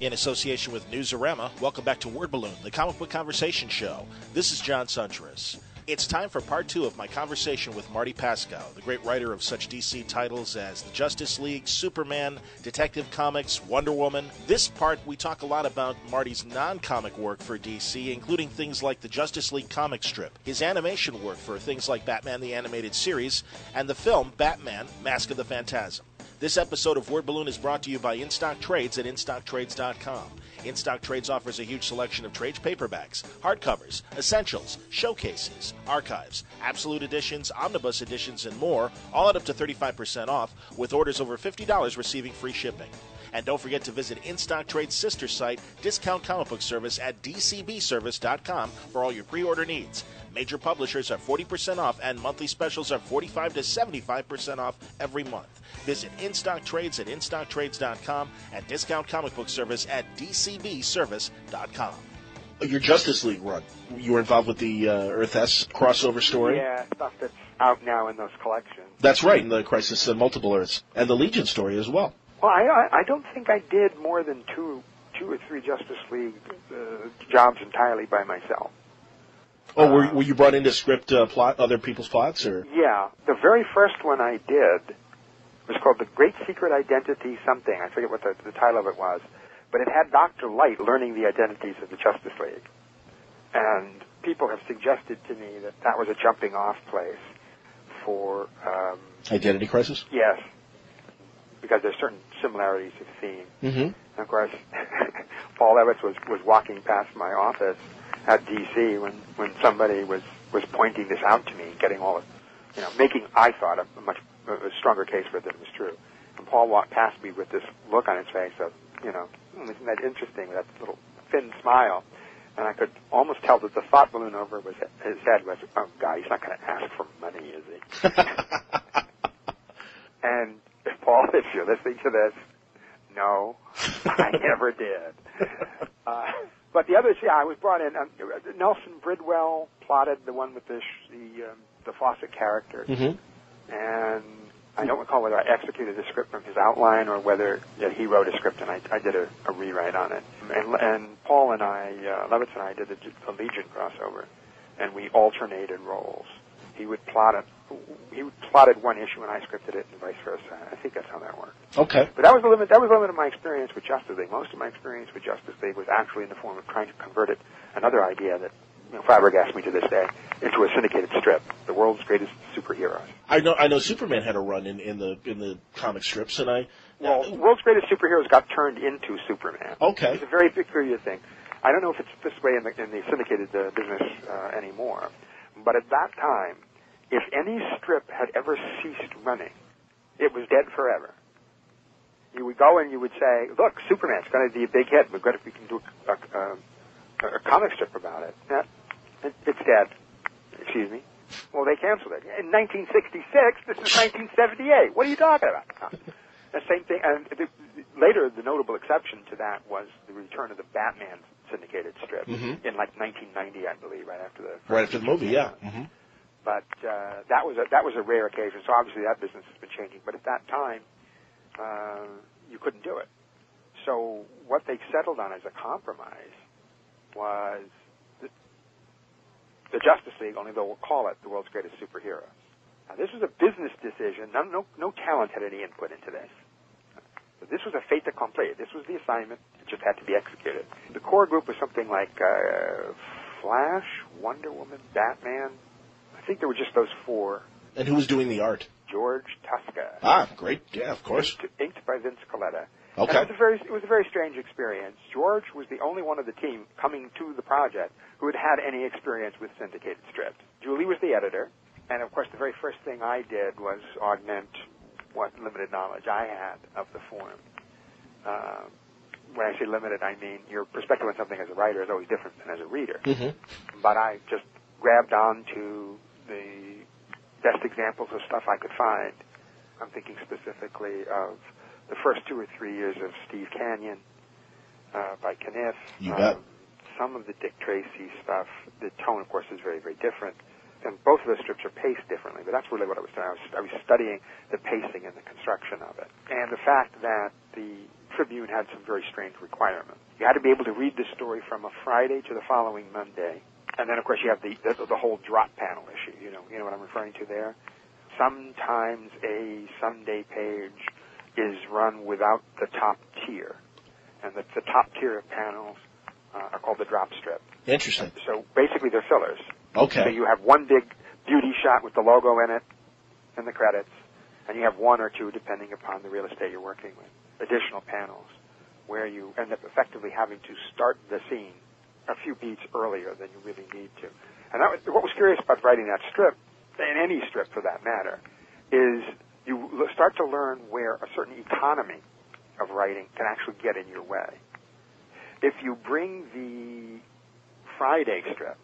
In association with Newsarama, welcome back to Word Balloon, the comic book conversation show. This is John Suntress. It's time for part 2 of my conversation with Marty Paskow, the great writer of such DC titles as the Justice League, Superman, Detective Comics, Wonder Woman. This part, we talk a lot about Marty's non-comic work for DC, including things like the Justice League comic strip, his animation work for things like Batman the Animated Series, and the film Batman, Mask of the Phantasm. This episode of Word Balloon is brought to you by InStock Trades at InStockTrades.com. InStock Trades offers a huge selection of trade paperbacks, hardcovers, essentials, showcases, archives, absolute editions, omnibus editions, and more, all at up to 35% off, with orders over $50 receiving free shipping. And don't forget to visit InStock Trade's sister site, Discount Comic Book Service at DCBService.com for all your pre-order needs. Major publishers are 40% off, and monthly specials are 45 to 75% off every month. Visit InStock Trades at InStockTrades.com and Discount Comic Book Service at DCBService.com. Your Justice League run, you were involved with the Earth S crossover story? Yeah, stuff that's out now in those collections. That's right, in the Crisis of Multiple Earths, and the Legion story as well. Well, I don't think I did more than two or three Justice League jobs entirely by myself. Oh, were you brought in to script other people's plots, or? Yeah, the very first one I did was called The Great Secret Identity something. I forget what the title of it was, but it had Dr. Light learning the identities of the Justice League. And people have suggested to me that that was a jumping-off place for... Identity Crisis? Yes, because there's certain similarities of theme. Mm-hmm. And of course, Paul Evans was walking past my office at D.C. when somebody was pointing this out to me, getting all of, making, I thought, a much stronger case for it than it was true. And Paul walked past me with this look on his face of, isn't that interesting, that little thin smile. And I could almost tell that the thought balloon over his head was, oh, God, he's not going to ask for money, is he? And Paul, if you're listening to this, no, I never did. But the others, I was brought in. Nelson Bridwell plotted the one with the Fawcett character. Mm-hmm. And I don't recall whether I executed the script from his outline or whether he wrote a script and I did a rewrite on it. And Paul and I, Levitz and I did a Legion crossover, and we alternated roles. He would plotted one issue and I scripted it, and vice versa. I think that's how that worked. Okay. But that was the limit. That was the limit of my experience with Justice League. Most of my experience with Justice League was actually in the form of trying to convert it. Another idea that flabbergasts me to this day into a syndicated strip, the world's greatest superheroes. I know Superman had a run in the comic strips, and world's greatest superheroes got turned into Superman. Okay. It's a very peculiar thing. I don't know if it's this way in the syndicated business anymore, but at that time, if any strip had ever ceased running, it was dead forever. You would go and you would say, look, Superman's going to be a big hit. We can do a comic strip about it. It's dead. Excuse me. Well, they canceled it. In 1966, this is 1978. What are you talking about? The same thing. And later, the notable exception to that was the return of the Batman syndicated strip in like 1990, I believe, right after the movie. Yeah. Mm-hmm. But that was a rare occasion. So obviously that business has been changing. But at that time, you couldn't do it. So what they settled on as a compromise was the Justice League, only they'll call it the world's greatest superhero. Now, this was a business decision. No talent had any input into this. But this was a fait accompli. This was the assignment. It just had to be executed. The core group was something like Flash, Wonder Woman, Batman. I think there were just those four. And who was doing the art? George Tuska. Ah, great. Yeah, of course. Inked by Vince Colletta. Okay. And it was a very strange experience. George was the only one of the team coming to the project who had had any experience with syndicated strips. Julie was the editor, and of course the very first thing I did was augment what limited knowledge I had of the form. When I say limited, I mean your perspective on something as a writer is always different than as a reader. Mm-hmm. But I just grabbed on to the best examples of stuff I could find. I'm thinking specifically of the first 2 or 3 years of Steve Canyon by Kniff. You bet. Some of the Dick Tracy stuff. The tone, of course, is very, very different. And both of those strips are paced differently, but that's really what I was doing. I was studying the pacing and the construction of it. And the fact that the Tribune had some very strange requirements. You had to be able to read the story from a Friday to the following Monday. And then, of course, you have the whole drop panel issue. You know what I'm referring to there? Sometimes a Sunday page is run without the top tier. And the top tier of panels are called the drop strip. Interesting. So basically they're fillers. Okay. So you have one big beauty shot with the logo in it and the credits, and you have one or two, depending upon the real estate you're working with, additional panels where you end up effectively having to start the scene a few beats earlier than you really need to. And what was curious about writing that strip, and any strip for that matter, is you start to learn where a certain economy of writing can actually get in your way. If you bring the Friday strip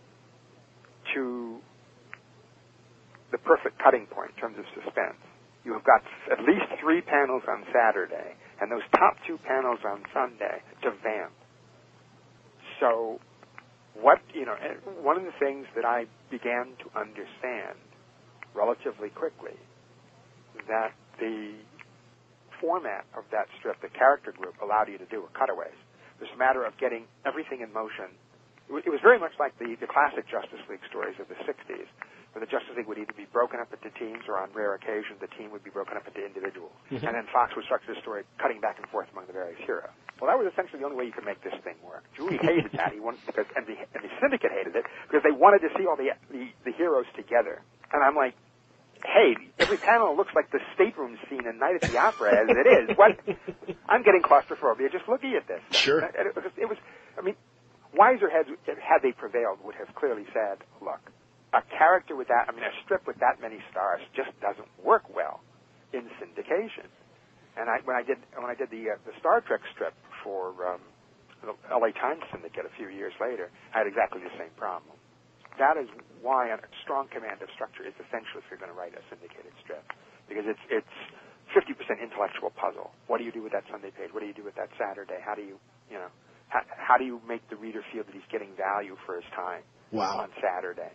to the perfect cutting point in terms of suspense, you have got at least 3 panels on Saturday, and those top 2 panels on Sunday to vamp. So, one of the things that I began to understand relatively quickly, that the format of that strip, the character group, allowed you to do were cutaways. It was a matter of getting everything in motion. It was very much like the classic Justice League stories of the 60s, where the Justice League would either be broken up into teams, or on rare occasions the team would be broken up into individuals. Mm-hmm. And then Fox would structure the story cutting back and forth among the various heroes. Well, that was essentially the only way you could make this thing work. Julie hated that. And the syndicate hated it because they wanted to see all the heroes together. And I'm like, hey, every panel looks like the stateroom scene in Night at the Opera as it is. What? I'm getting claustrophobia just looking at this. Sure. It was, I mean, wiser heads, had they prevailed, would have clearly said, look, a character with that, a strip with that many stars just doesn't work well in syndication. And when I did the Star Trek strip for the LA Times Syndicate a few years later, I had exactly the same problem. That is why a strong command of structure is essential if you're going to write a syndicated strip, because it's 50% intellectual puzzle. What do you do with that Sunday page? What do you do with that Saturday? How do you make the reader feel that he's getting value for his time on Saturday?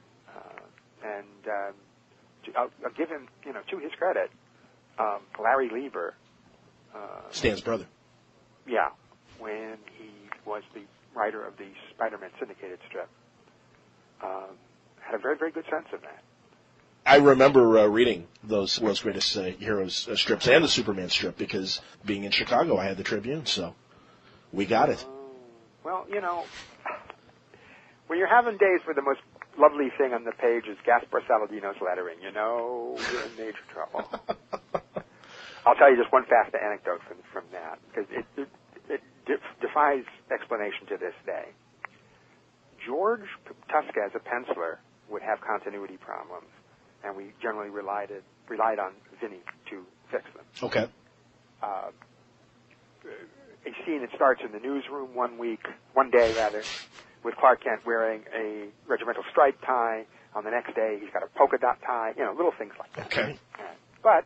I'll give him, to his credit, Larry Lieber, Stan's brother. Yeah, when he was the writer of the Spider-Man syndicated strip, had a very, very good sense of that. I remember reading those World's Greatest Heroes strips and the Superman strip, because being in Chicago, I had the Tribune, so we got it. Well, when you're having days where the most lovely thing on the page is Gaspar Saladino's lettering, you're in major trouble. I'll tell you just one fast anecdote from that, because it defies explanation to this day. George Tuska, as a penciler, would have continuity problems, and we generally relied on Vinny to fix them. Okay. A scene that starts in the newsroom one day, with Clark Kent wearing a regimental striped tie. On the next day, he's got a polka dot tie, little things like that. Okay. But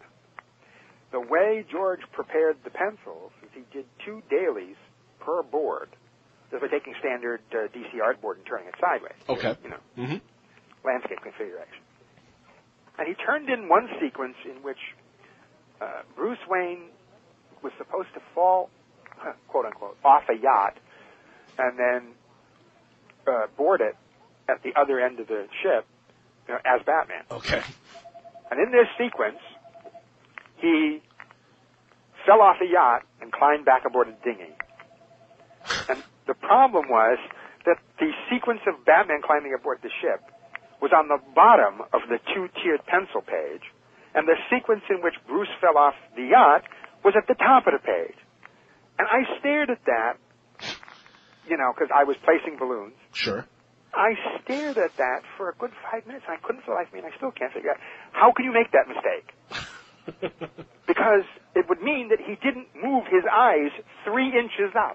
the way George prepared the pencils is he did 2 dailies per board, just by taking standard DC artboard and turning it sideways. Okay. Landscape configuration. And he turned in one sequence in which Bruce Wayne was supposed to fall, quote unquote, off a yacht, and then board it at the other end of the ship as Batman. Okay. And in this sequence, he fell off a yacht and climbed back aboard a dinghy. And the problem was that the sequence of Batman climbing aboard the ship was on the bottom of the 2-tiered pencil page, and the sequence in which Bruce fell off the yacht was at the top of the page. And I stared at that, because I was placing balloons. Sure. I stared at that for a good 5 minutes, and I couldn't for the life of me, and I still can't figure out, how can you make that mistake? Because it would mean that he didn't move his eyes 3 inches up.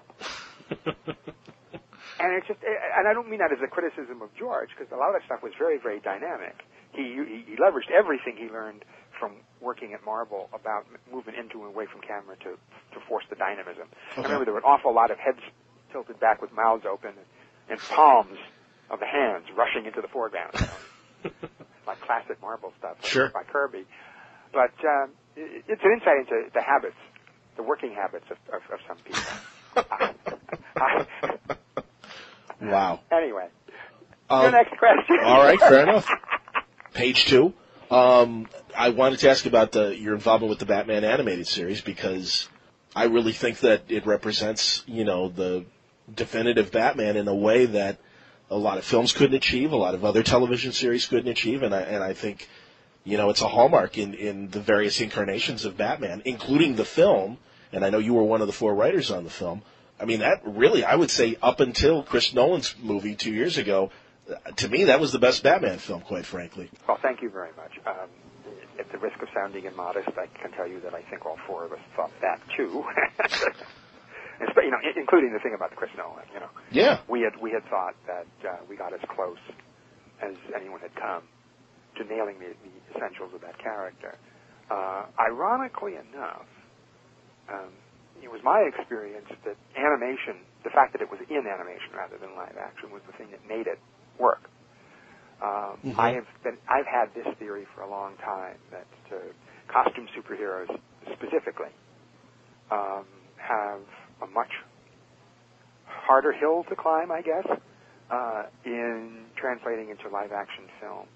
And it's just, and I don't mean that as a criticism of George, because a lot of that stuff was very, very dynamic. He leveraged everything he learned from working at Marvel about moving into and away from camera to force the dynamism. Okay. I remember there were an awful lot of heads tilted back with mouths open and palms of the hands rushing into the foreground. Like classic Marvel stuff, sure, by Kirby. But it's an insight into the habits the working habits of some people. Wow. Anyway, your next question. All right, fair enough. Page 2. I wanted to ask about your involvement with the Batman animated series, because I really think that it represents, the definitive Batman in a way that a lot of films couldn't achieve, a lot of other television series couldn't achieve, and I think, it's a hallmark in the various incarnations of Batman, including the film, and I know you were one of the 4 writers on the film. I mean, that really, I would say, up until Chris Nolan's movie 2 years ago, to me, that was the best Batman film, quite frankly. Well, thank you very much. At the risk of sounding immodest, I can tell you that I think all 4 of us thought that too. Including the thing about Chris Nolan. Yeah. We had thought that we got as close as anyone had come to nailing the essentials of that character. Ironically enough, it was my experience that animation, the fact that it was in animation rather than live action, was the thing that made it work. I've had this theory for a long time that costume superheroes specifically have a much harder hill to climb, I guess, in translating into live action film,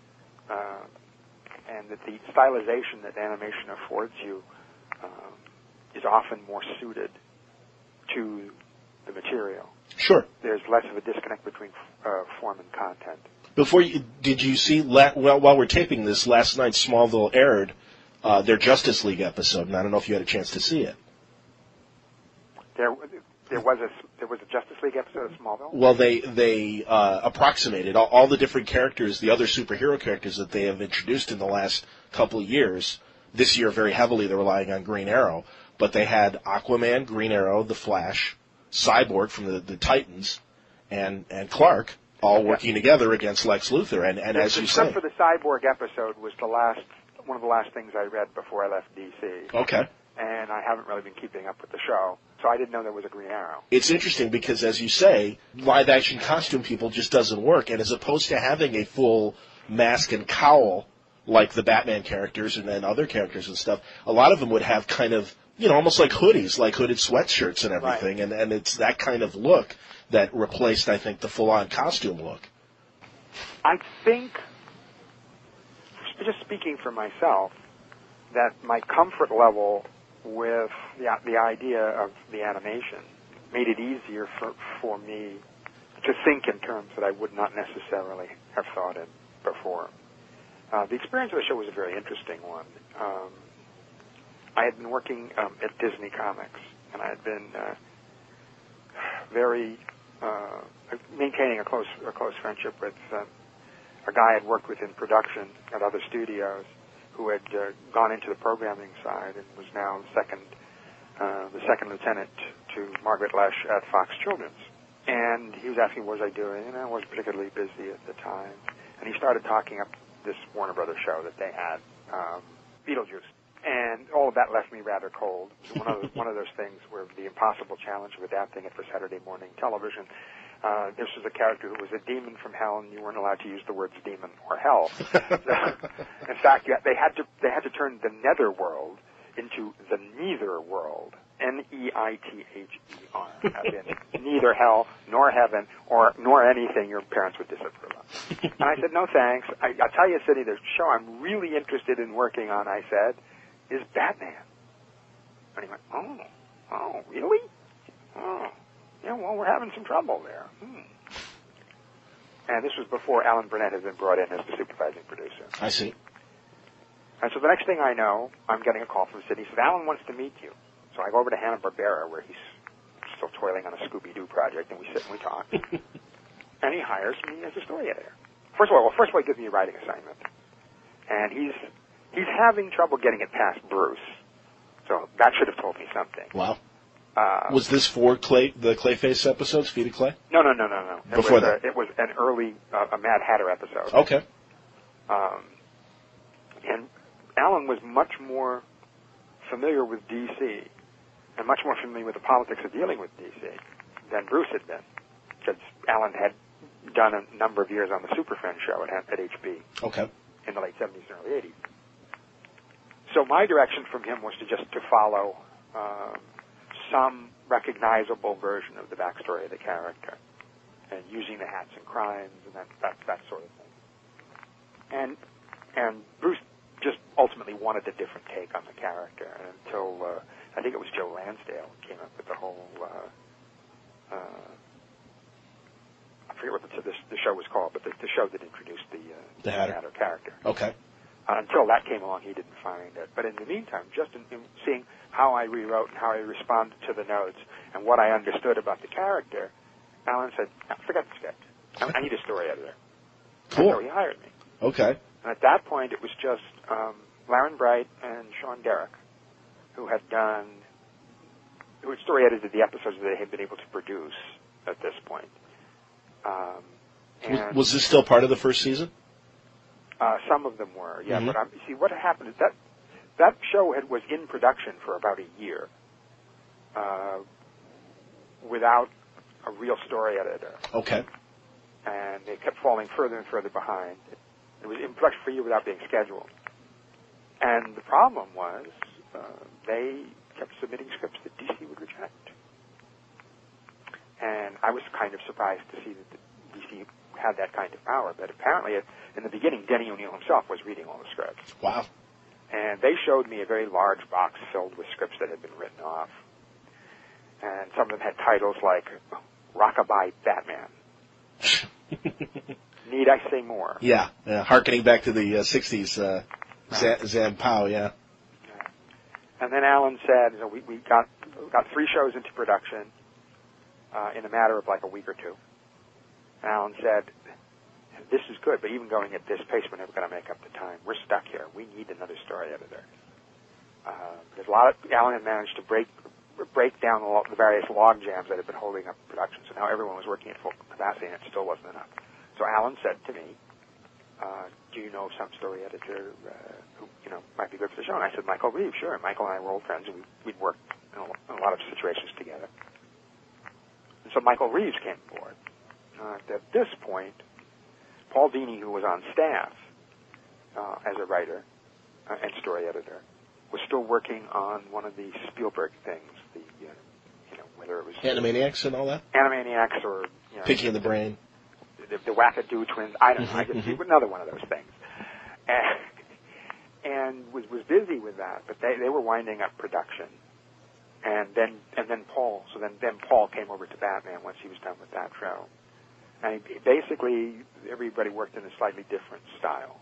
and that the stylization that animation affords you is often more suited to the material. Sure. There's less of a disconnect between form and content. Did you see, while we're taping this, last night Smallville aired their Justice League episode, and I don't know if you had a chance to see it. There was a Justice League episode of Smallville? Well, they approximated all the different characters, the other superhero characters that they have introduced in the last couple of years. This year, very heavily, they're relying on Green Arrow. But they had Aquaman, Green Arrow, The Flash, Cyborg from the Titans, and Clark all working together against Lex Luthor. And as you say, the script for the Cyborg episode was one of the last things I read before I left DC. Okay. And I haven't really been keeping up with the show, so I didn't know there was a Green Arrow. It's interesting because, as you say, live-action costume people just doesn't work. And as opposed to having a full mask and cowl like the Batman characters and then other characters and stuff, a lot of them would have kind of, almost like hoodies, like hooded sweatshirts and everything. Right. And it's that kind of look that replaced, I think, the full-on costume look. I think, just speaking for myself, that my comfort level with the idea of the animation made it easier for me to think in terms that I would not necessarily have thought in before. The experience of the show was a very interesting one. I had been working at Disney Comics, and I had been maintaining a close friendship with a guy I'd worked with in production at other studios, who had gone into the programming side and was now the second lieutenant to Margaret Lesh at Fox Children's. And he was asking what was I doing, and I wasn't particularly busy at the time. And he started talking up this Warner Brothers show that they had, Beetlejuice. And all of that left me rather cold. It was one of those things where the impossible challenge of adapting it for Saturday morning television. This was a character who was a demon from hell, and you weren't allowed to use the words demon or hell. In fact, they had to turn the netherworld into the neither world, Neither, as in neither hell nor heaven nor anything your parents would disapprove of. And I said, no thanks. I'll tell you, Sidney, the show I'm really interested in working on, I said, is Batman. And he went, oh, really? Oh, yeah, well, we're having some trouble there. And this was before Alan Burnett had been brought in as the supervising producer. I see. And so the next thing I know, I'm getting a call from Sidney. He said, Alan wants to meet you. So I go over to Hanna-Barbera, where he's still toiling on a Scooby-Doo project, and we sit and we talk. And he hires me as a story editor. First of all, he gives me a writing assignment. And he's having trouble getting it past Bruce. So that should have told me something. Wow. Was this for the Clayface episodes, Feet of Clay? No. Before that? It was an early a Mad Hatter episode. Okay. And Alan was much more familiar with D.C. and much more familiar with the politics of dealing with D.C. than Bruce had been, because Alan had done a number of years on the Super Friends show at HB. Okay. In the late 70s and early 80s. So my direction from him was to follow some recognizable version of the backstory of the character, and using the hats and crimes and that sort of thing. And Bruce just ultimately wanted a different take on the character until I think it was Joe Lansdale who came up with the whole. I forget what the show was called, but the show that introduced the Hatter character. Okay. Until that came along, he didn't find it. But in the meantime, just in seeing how I rewrote and how I responded to the notes and what I understood about the character, Alan said, forget the script. I need a story editor. Cool. So he hired me. Okay. And at that point, it was just Laren Bright and Sean Derrick, who had story edited the episodes that they had been able to produce at this point. Was this still part of the first season? Some of them were, yeah. Mm-hmm. But see, what happened is that show was in production for about a year without a real story editor. Okay. And they kept falling further and further behind. It was in production for a year without being scheduled. And the problem was they kept submitting scripts that DC would reject. And I was kind of surprised to see that the DC had that kind of power. But apparently, in the beginning, Denny O'Neil himself was reading all the scripts. Wow. And they showed me a very large box filled with scripts that had been written off. And some of them had titles like Rockabye Batman. Need I say more? Yeah, harkening back to the 60s, Zam Pow, yeah. And then Alan said, we got 3 shows into production in a matter of like a week or two. And Alan said, this is good, but even going at this pace, we're never going to make up the time. We're stuck here. We need another story editor. There's a lot of, Alan had managed to break down the various log jams that had been holding up production, so now everyone was working at full capacity, and it still wasn't enough. So Alan said to me, do you know some story editor who might be good for the show? And I said, Michael Reeves, sure. And Michael and I were old friends, and we'd worked in a lot of situations together. And so Michael Reeves came aboard. At this point, Paul Dini, who was on staff as a writer and story editor, was still working on one of the Spielberg things, whether it was Animaniacs and all that? Animaniacs or Pinky and the Brain. The Wackadoo Twins. I don't know. I guess another one of those things. And was busy with that, but they were winding up production. And then Paul. So then Paul came over to Batman once he was done with that show. And basically, everybody worked in a slightly different style.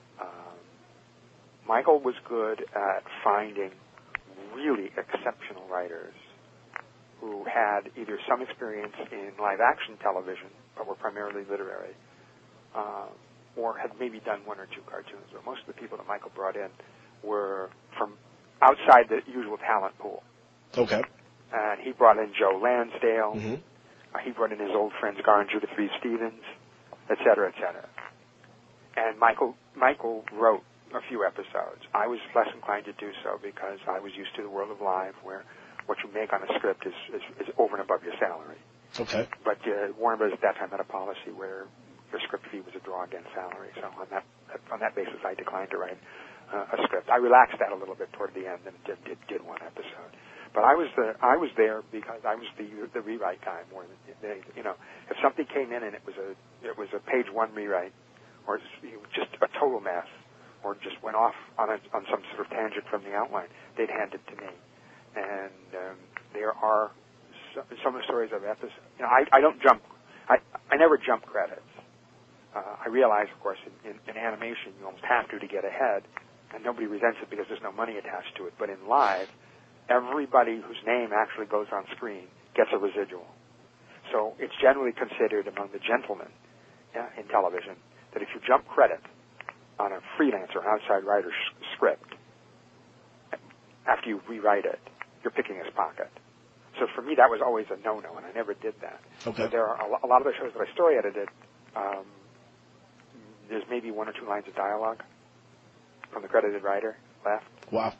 Michael was good at finding really exceptional writers who had either some experience in live-action television, but were primarily literary, or had maybe done 1 or 2 cartoons. But most of the people that Michael brought in were from outside the usual talent pool. Okay. And he brought in Joe Lansdale. Mm-hmm. He brought in his old friends Gar and Judith Reeves Stevens, et cetera, et cetera. And Michael wrote a few episodes. I was less inclined to do so because I was used to the world of live, where what you make on a script is over and above your salary. Okay. But Warner Bros. At that time had a policy where your script fee was a draw against salary. So on that basis, I declined to write a script. I relaxed that a little bit toward the end and did 1 episode. But I was there because I was the rewrite guy more than if something came in and it was a page 1 rewrite, or just a total mess, or just went off on some sort of tangent from the outline, they'd hand it to me. And there are some of the stories of episodes. I don't jump. I never jump credits. I realize, of course, in animation you almost have to get ahead, and nobody resents it because there's no money attached to it. But in live, everybody whose name actually goes on screen gets a residual. So it's generally considered among the gentlemen in television that if you jump credit on a freelance or outside writer's script, after you rewrite it, you're picking his pocket. So for me, that was always a no-no, and I never did that. Okay. But there are a lot of the shows that I story edited, there's maybe 1 or 2 lines of dialogue from the credited writer left. Wow.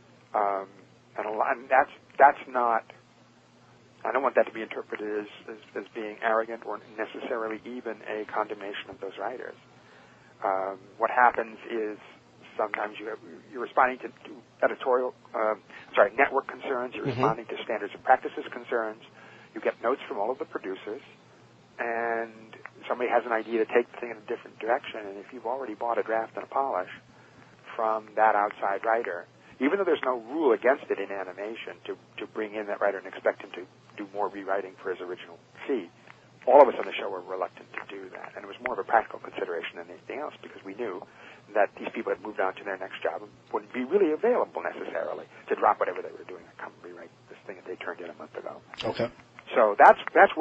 And that's not, I don't want that to be interpreted as being arrogant or necessarily even a condemnation of those writers. What happens is Sometimes you're responding to network concerns. You're responding to standards and practices concerns. You get notes from all of the producers, and somebody has an idea to take the thing in a different direction. And if you've already bought a draft and a polish from that outside writer, even though there's no rule against it in animation to bring in that writer and expect him to do more rewriting for his original fee, all of us on the show were reluctant to do that. And it was more of a practical consideration than anything else, because we knew that these people had moved on to their next job and wouldn't be really available necessarily to drop whatever they were doing and come rewrite this thing that they turned in a month ago. Okay. So that's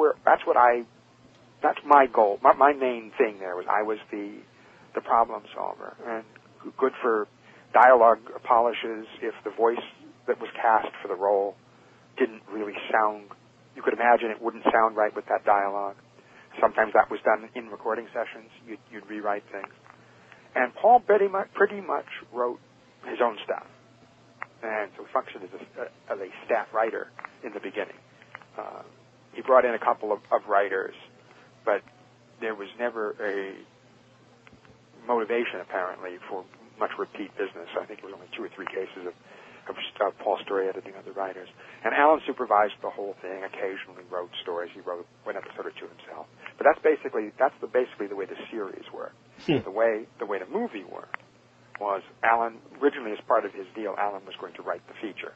my goal. My main thing there was I was the problem solver, and good for dialogue polishes if the voice that was cast for the role didn't really sound. You could imagine it wouldn't sound right with that dialogue. Sometimes that was done in recording sessions. You'd rewrite things. And Paul pretty much wrote his own stuff, and so he functioned as a staff writer in the beginning. He brought in a couple of writers, but there was never a motivation, apparently, for much repeat business. I think it was only 2 or 3 cases of Paul Story editing other writers. And Alan supervised the whole thing, occasionally wrote stories. He wrote one episode or two himself. But that's basically the way the series worked. The way the movie worked was Alan, originally as part of his deal, Alan was going to write the feature.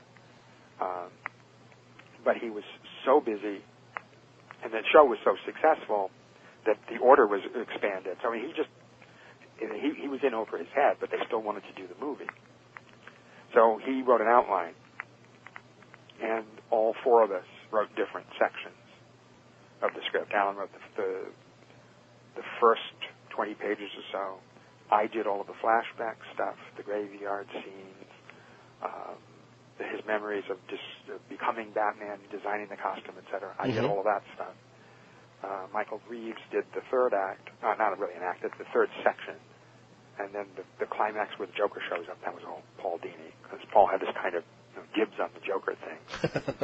But he was so busy, and the show was so successful that the order was expanded. So I mean, he was in over his head, but they still wanted to do the movie. So he wrote an outline, and all 4 of us wrote different sections of the script. Alan wrote the first 20 pages or so. I did all of the flashback stuff, the graveyard scenes, his memories of just becoming Batman, designing the costume, etc. I did all of that stuff. Michael Reeves did the third act, not really an act, it's the third section. And then the climax where the Joker shows up, that was all Paul Dini, because Paul had this kind of dibs on the Joker thing.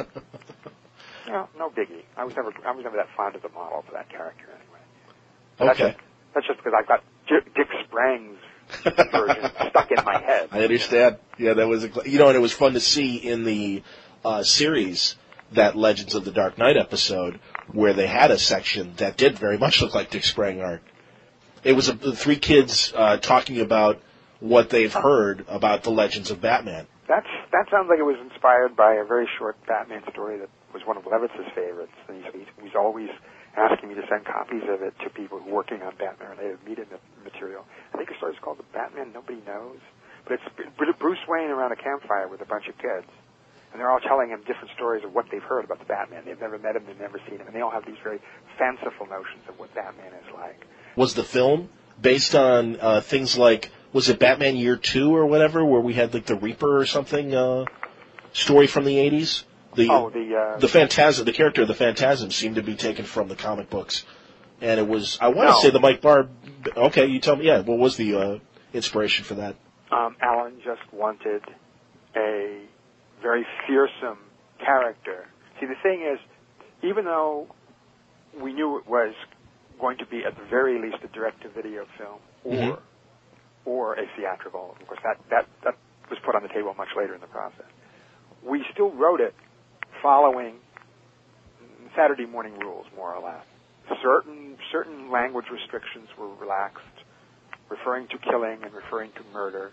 No biggie. I was never that fond of the model for that character anyway. But okay. That's just because I've got Dick Sprang's version stuck in my head. I understand. Yeah, that was and it was fun to see in the series, that Legends of the Dark Knight episode, where they had a section that did very much look like Dick Sprang art. It was 3 kids talking about what they've heard about the Legends of Batman. That sounds like it was inspired by a very short Batman story that was one of Levitz's favorites. And he's always asking me to send copies of it to people who are working on Batman-related media material. I think the story's called The Batman Nobody Knows. But it's Bruce Wayne around a campfire with a bunch of kids. And they're all telling him different stories of what they've heard about the Batman. They've never met him, they've never seen him. And they all have these very fanciful notions of what Batman is like. Was the film based on things like, was it Batman Year 2 or whatever, where we had like the Reaper or something story from the 80s? The Phantasm, the character of the Phantasm seemed to be taken from the comic books. And it was, I want to say the Mike Barr, okay, you tell me, yeah, what was the inspiration for that? Alan just wanted a very fearsome character. See, the thing is, even though we knew it was going to be at the very least a direct-to-video film or a theatrical, of course, that was put on the table much later in the process. We still wrote it following Saturday morning rules, more or less. Certain language restrictions were relaxed, referring to killing and referring to murder.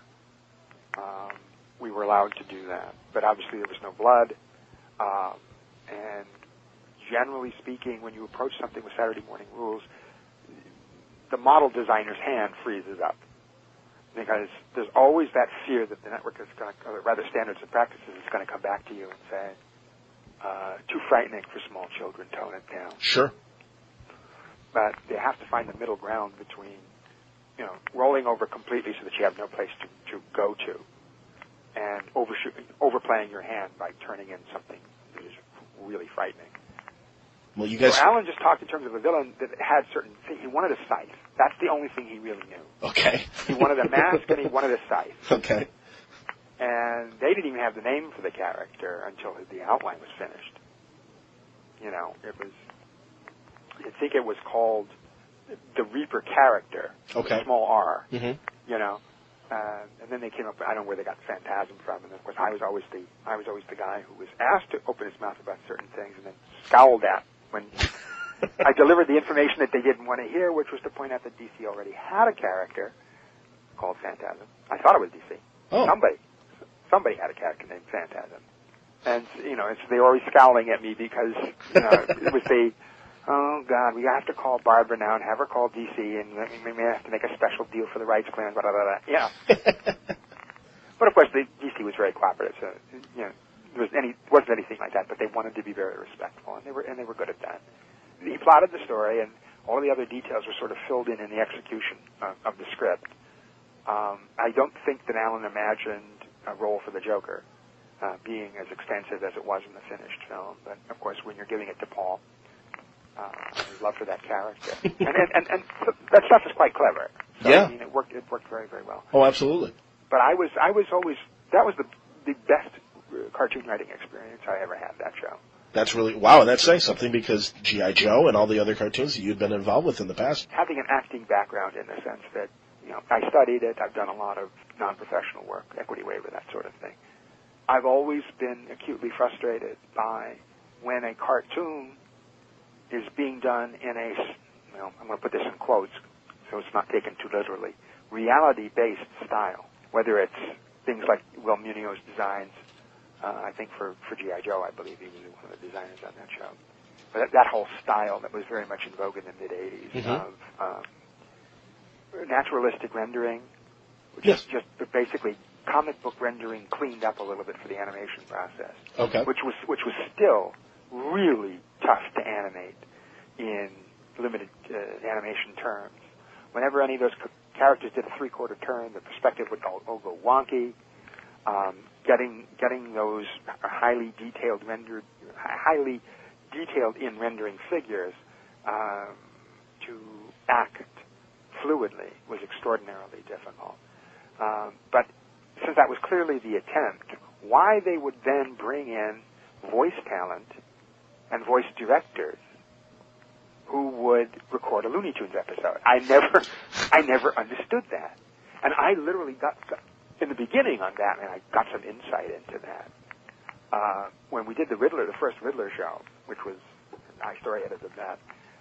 We were allowed to do that, but obviously there was no blood. And generally speaking, when you approach something with Saturday morning rules, the model designer's hand freezes up, because there's always that fear that the network is going to, or rather standards and practices, is going to come back to you and say, too frightening for small children, tone it down. Sure. But they have to find the middle ground between, rolling over completely so that you have no place to go to, and overplaying your hand by turning in something that is really frightening. Well, you guys. So Alan just talked in terms of a villain that had certain things. He wanted a scythe. That's the only thing he really knew. Okay. He wanted a mask and he wanted a scythe. Okay. And they didn't even have the name for the character until the outline was finished. It was. I think it was called the Reaper character. Okay. Small R. Mm-hmm. And then they came up. I don't know where they got Phantasm from. And of course, I was always the guy who was asked to open his mouth about certain things, and then scowled at when I delivered the information that they didn't want to hear, which was to point out that DC already had a character called Phantasm. I thought it was DC. Oh. Somebody had a character named Phantasm, and they were always scowling at me because it was the, oh God, we have to call Barbara now and have her call DC, and we may have to make a special deal for the rights clearance, blah, blah, blah. Yeah. But of course, the DC was very cooperative, so there wasn't anything like that. But they wanted to be very respectful, and they were good at that. He plotted the story, and all the other details were sort of filled in the execution of the script. I don't think that Alan imagined a role for the Joker being as extensive as it was in the finished film. But of course, when you're giving it to Paul, his love for that character, and that stuff is quite clever. So, yeah, I mean, it worked very, very well. Oh, absolutely. But I was always, that was the best cartoon writing experience I ever had. That show. That's really, wow, and that's saying something because G.I. Joe and all the other cartoons that you'd been involved with in the past. Having an acting background in the sense that, I studied it, I've done a lot of non-professional work, equity waiver, that sort of thing. I've always been acutely frustrated by when a cartoon is being done in a, I'm going to put this in quotes so it's not taken too literally, reality-based style, whether it's things like Will Munio's designs. I think for G.I. Joe, I believe he was one of the designers on that show. But that whole style that was very much in vogue in the mid-'80s of naturalistic rendering, which is just basically comic book rendering cleaned up a little bit for the animation process. Okay. Which was still really tough to animate in limited animation terms. Whenever any of those characters did a three-quarter turn, the perspective would all go wonky. Getting those highly detailed in rendering figures to act fluidly was extraordinarily difficult. But since that was clearly the attempt, why they would then bring in voice talent and voice directors who would record a Looney Tunes episode, I never understood that. And I literally got, in the beginning on Batman, I got some insight into that. When we did the first Riddler show, which was, I story edited that,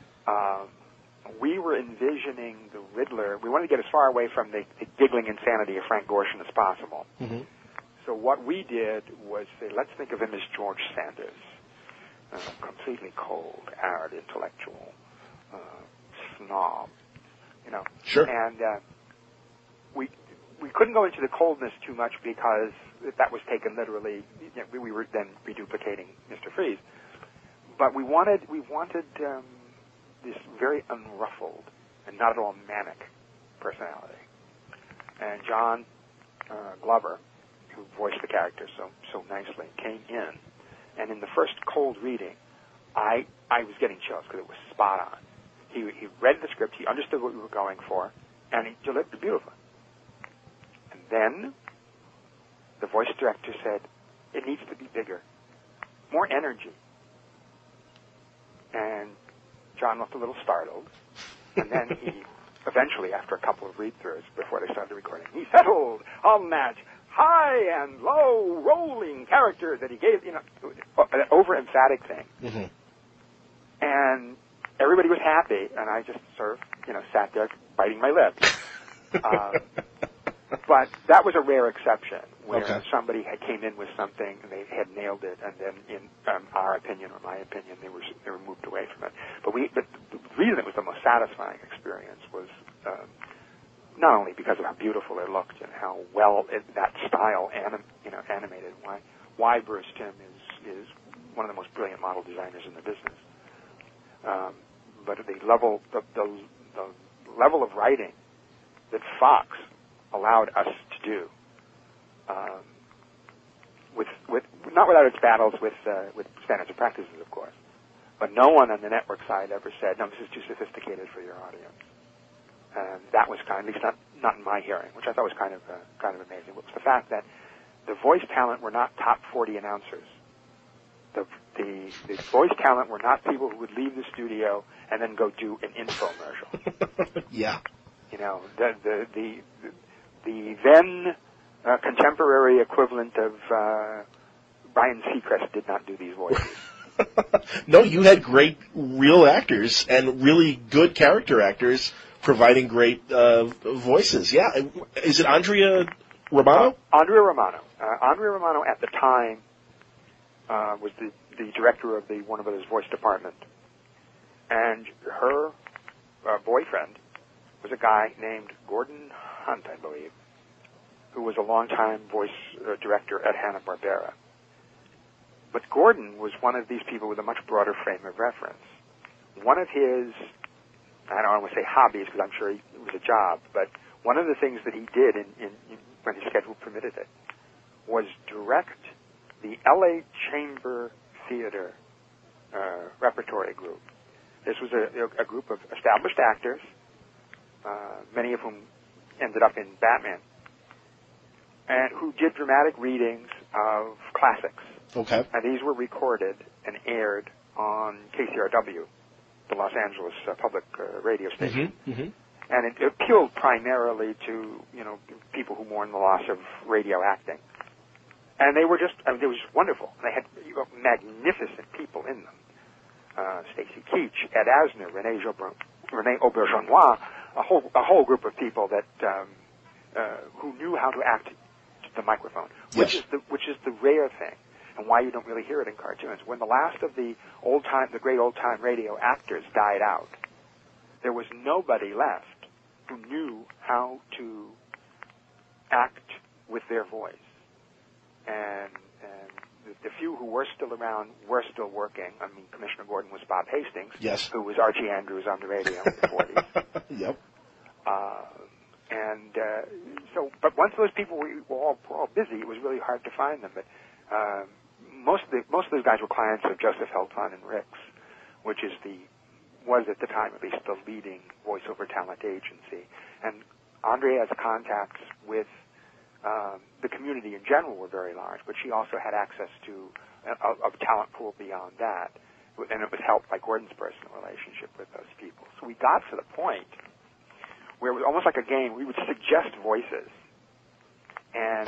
we were envisioning the Riddler, we wanted to get as far away from the giggling insanity of Frank Gorshin as possible. Mm-hmm. So what we did was say, let's think of him as George Sanders, completely cold, arid, intellectual, snob, Sure. And we couldn't go into the coldness too much because that was taken literally. We were then reduplicating Mr. Freeze, but we wanted this very unruffled and not at all manic personality. And John Glover, who voiced the character so nicely, came in, and in the first cold reading, I was getting chills because it was spot on. He read the script, he understood what we were going for, and he delivered it beautifully. And then the voice director said, it needs to be bigger, more energy. And John looked a little startled, and then he eventually, after a couple of read-throughs before they started recording, he settled on that high and low rolling character that he gave, an over-emphatic thing. Mm-hmm. And everybody was happy, and I just sort of, sat there biting my lip. But that was a rare exception where somebody came in with something and they had nailed it, and then in our opinion or my opinion, they were moved away from it. But the reason it was the most satisfying experience was not only because of how beautiful it looked and how well that style animated. Why Bruce Timm is one of the most brilliant model designers in the business. But the level of writing that Fox allowed us to do, with not without its battles with standards and practices, of course, but no one on the network side ever said, "No, this is too sophisticated for your audience." And that was at least not in my hearing, which I thought was kind of amazing. Was the fact that the voice talent were not top 40 announcers. The voice talent were not people who would leave the studio and then go do an infomercial. Yeah. the then contemporary equivalent of Ryan Seacrest did not do these voices. No, you had great real actors and really good character actors providing great voices. Yeah. Is it Andrea Romano? Andrea Romano. Andrea Romano at the time was the director of the Warner Brothers voice department. And her boyfriend was a guy named Gordon Hunt, I believe, who was a longtime voice director at Hanna-Barbera. But Gordon was one of these people with a much broader frame of reference. One of his, I don't want to say hobbies because I'm sure it was a job, but one of the things that he did when his schedule permitted it was direct the L.A. Chamber Theater repertory group. This was a group of established actors, many of whom ended up in Batman, and who did dramatic readings of classics. Okay. And these were recorded and aired on KCRW, the Los Angeles public radio station. Mm-hmm. Mm-hmm. And it appealed primarily to, people who mourn the loss of radio acting. And they were they were just wonderful. They had magnificent people in them. Stacy Keach, Ed Asner, René Auberjonois, a whole group of people that who knew how to act to the microphone, which Yes. is the rare thing, and why you don't really hear it in cartoons. When the last of the great old time radio actors died out, there was nobody left who knew how to act with their voice, and the few who were still around were still working. I mean, Commissioner Gordon was Bob Hastings, Yes. who was Archie Andrews on the radio in the 40s. Yep. But once those people were all busy, it was really hard to find them. But most of those guys were clients of Joseph Helton and Ricks, which was at the time at least the leading voiceover talent agency. And Andrea's contacts with the community in general were very large, but she also had access to a talent pool beyond that, and it was helped by Gordon's personal relationship with those people. So we got to the point where it was almost like a game. We would suggest voices, and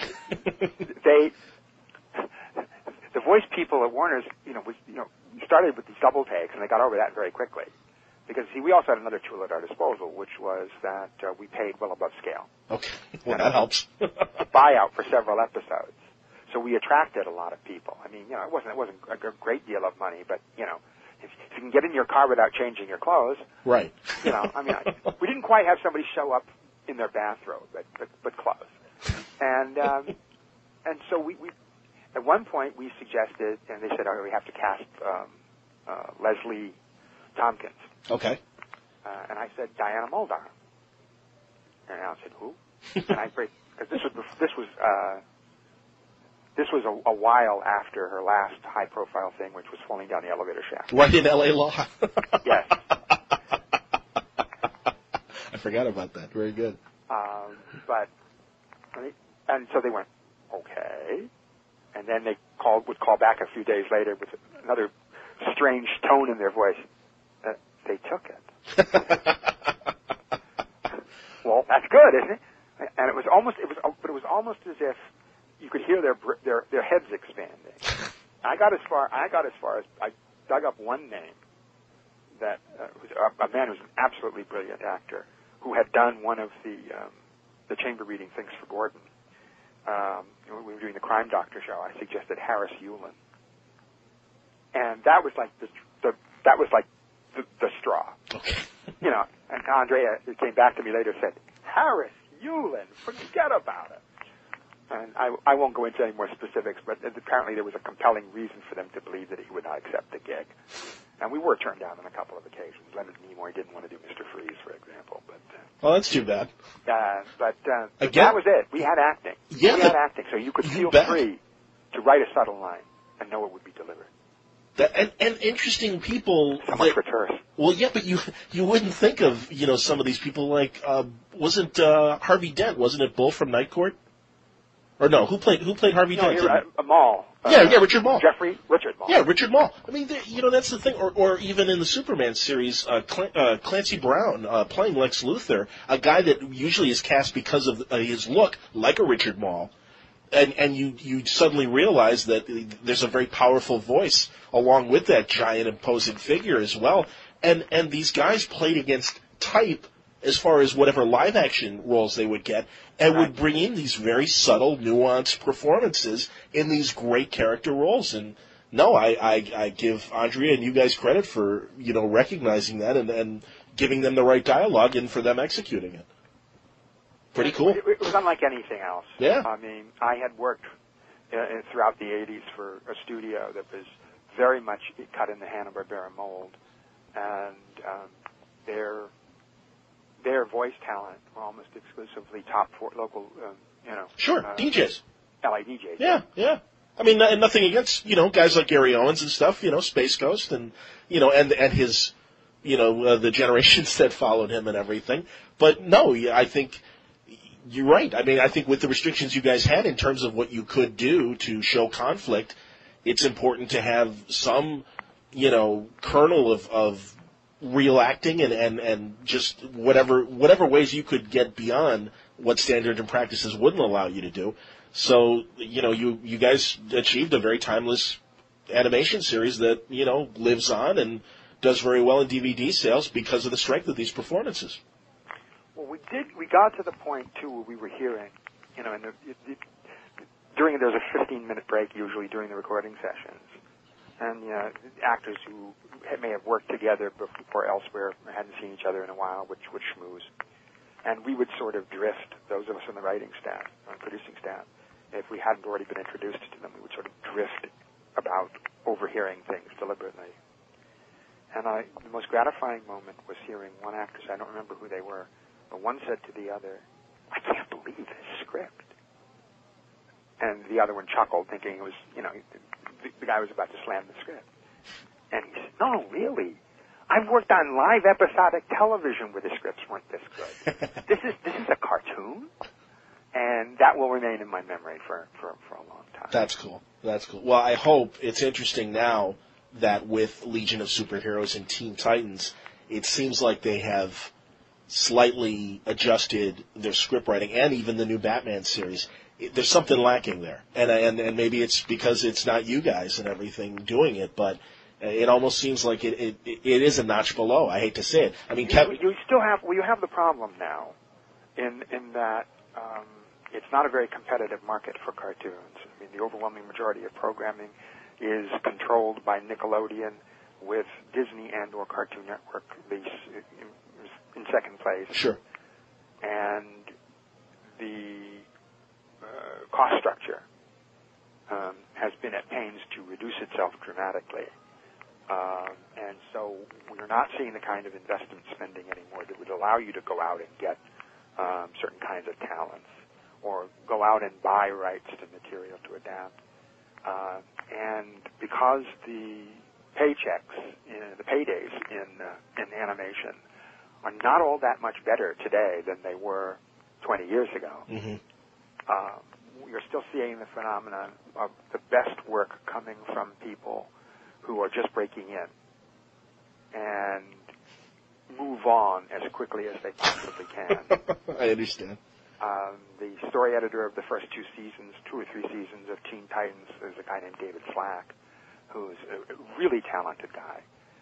the voice people at Warner's, started with these double takes, and they got over that very quickly. Because, we also had another tool at our disposal, which was that we paid well above scale. Okay. Well, that helps. A buyout for several episodes. So we attracted a lot of people. I mean, it wasn't a great deal of money, but, if you can get in your car without changing your clothes. Right. We didn't quite have somebody show up in their bathrobe, but close. And so we at one point we suggested, and they said, we have to cast Leslie Tompkins. Okay. And I said, Diana Muldaur. And Alan said, who? And I because this was a while after her last high-profile thing, which was falling down the elevator shaft. Right in L.A. Law. Yes. I forgot about that. Very good. And so they went, okay. And then they would call back a few days later with another strange tone in their voice. They took it. Well, that's good, isn't it? And it was almost as if you could hear their heads expanding. I got as far as I dug up one name that was a man who's an absolutely brilliant actor who had done one of the chamber reading things for Gordon. We were doing the Crime Doctor show. I suggested Harris Yulin, and that was like the straw. Okay. And Andrea came back to me later and said, Harris Yulin, forget about it. And I won't go into any more specifics, but apparently there was a compelling reason for them to believe that he would not accept the gig. And we were turned down on a couple of occasions. Leonard Nimoy didn't want to do Mr. Freeze, for example. But well, that's too bad. Again, that was it. We had acting. Yeah, we had acting, so you could feel free to write a subtle line and know it would be delivered. And interesting people. So much for tourists. Well, yeah, but you wouldn't think of some of these people like wasn't Harvey Dent, wasn't it Bull from Night Court? Or no, who played Harvey Dent? Maul. Richard Maul. Richard Maul. Yeah, Richard Maul. I mean, that's the thing. Or even in the Superman series, Clancy Brown playing Lex Luthor, a guy that usually is cast because of his look like a Richard Maul. And you suddenly realize that there's a very powerful voice along with that giant imposing figure as well. And these guys played against type as far as whatever live action roles they would get, and would bring in these very subtle, nuanced performances in these great character roles. And no, I give Andrea and you guys credit for recognizing that and giving them the right dialogue and for them executing it. Pretty cool. It was unlike anything else. Yeah. I mean, I had worked throughout the 80s for a studio that was very much cut in the Hanna-Barbera mold, and their voice talent were almost exclusively top four local, DJs. LA DJs. Yeah. I mean, and nothing against, guys like Gary Owens and stuff, Space Ghost and his, the generations that followed him and everything. But no, I think you're right. I mean, I think with the restrictions you guys had in terms of what you could do to show conflict, it's important to have some, kernel of real acting and just whatever ways you could get beyond what standards and practices wouldn't allow you to do. So, you guys achieved a very timeless animation series that, lives on and does very well in DVD sales because of the strength of these performances. Well, we got to the point, too, where we were hearing, and there was a 15-minute break usually during the recording sessions. And actors who may have worked together before elsewhere hadn't seen each other in a while would schmooze. And we would sort of drift, those of us on the writing staff, on producing staff, if we hadn't already been introduced to them, we would sort of drift about overhearing things deliberately. And the most gratifying moment was hearing one actress, I don't remember who they were, but one said to the other, "I can't believe this script." And the other one chuckled, thinking it was, the guy was about to slam the script. And he said, "No, really. I've worked on live episodic television where the scripts weren't this good. This is a cartoon?" And that will remain in my memory for a long time. That's cool. Well, I hope it's interesting now that with Legion of Superheroes and Teen Titans, it seems like they have slightly adjusted their script writing and even the new Batman series. There's something lacking there, and maybe it's because it's not you guys and everything doing it, but it almost seems like it is a notch below. I hate to say it. I mean, you still have you have the problem now, in that it's not a very competitive market for cartoons. I mean, the overwhelming majority of programming is controlled by Nickelodeon, with Disney and/or Cartoon Network in second place. Sure. And the cost structure has been at pains to reduce itself dramatically. And so we're not seeing the kind of investment spending anymore that would allow you to go out and get certain kinds of talents or go out and buy rights to material to adapt. And because the paychecks, the paydays in animation are not all that much better today than they were 20 years ago, you're still seeing the phenomenon of the best work coming from people who are just breaking in and move on as quickly as they possibly can. I understand. The story editor of the first two or three seasons of Teen Titans is a guy named David Slack, who's a really talented guy.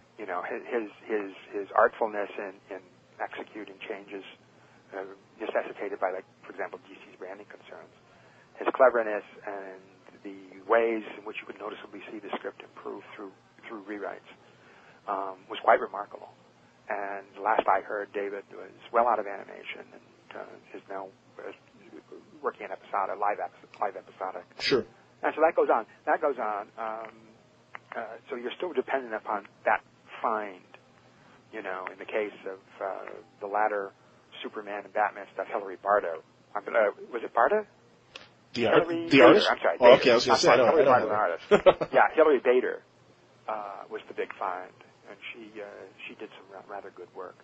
His artfulness in executing changes necessitated by, like, for example, DC's branding concerns, his cleverness and the ways in which you could noticeably see the script improve through rewrites was quite remarkable. And last I heard, David was well out of animation and is now working in live episodic. Sure. And so that goes on. So you're still dependent upon that find. In the case of the latter Superman and Batman stuff, Hilary Barta. Was it Barta? The artist? I'm sorry. Oh, okay, I was going to say, I don't know. Artist. Yeah, Hilary Bader was the big find, and she did some rather good work.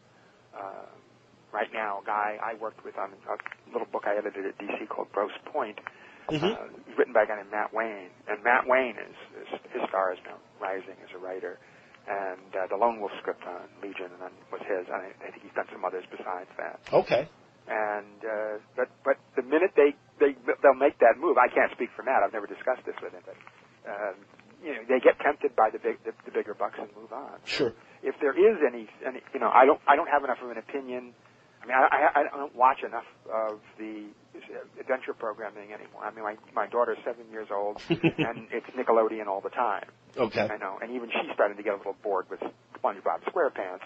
Right now, a guy I worked with on a little book I edited at DC called Grosse Pointe written by a guy named Matt Wayne. And Matt Wayne his star is now rising as a writer. And the Lone Wolf script on Legion was his. I think he's done some others besides that. Okay. And but the minute they'll make that move, I can't speak for Matt. I've never discussed this with him, but they get tempted by the bigger bucks and move on. Sure. If there is any, I don't have enough of an opinion. I mean, I don't watch enough of the adventure programming anymore. I mean, my daughter's 7 years old, and it's Nickelodeon all the time. Okay. I know, and even she's starting to get a little bored with SpongeBob SquarePants.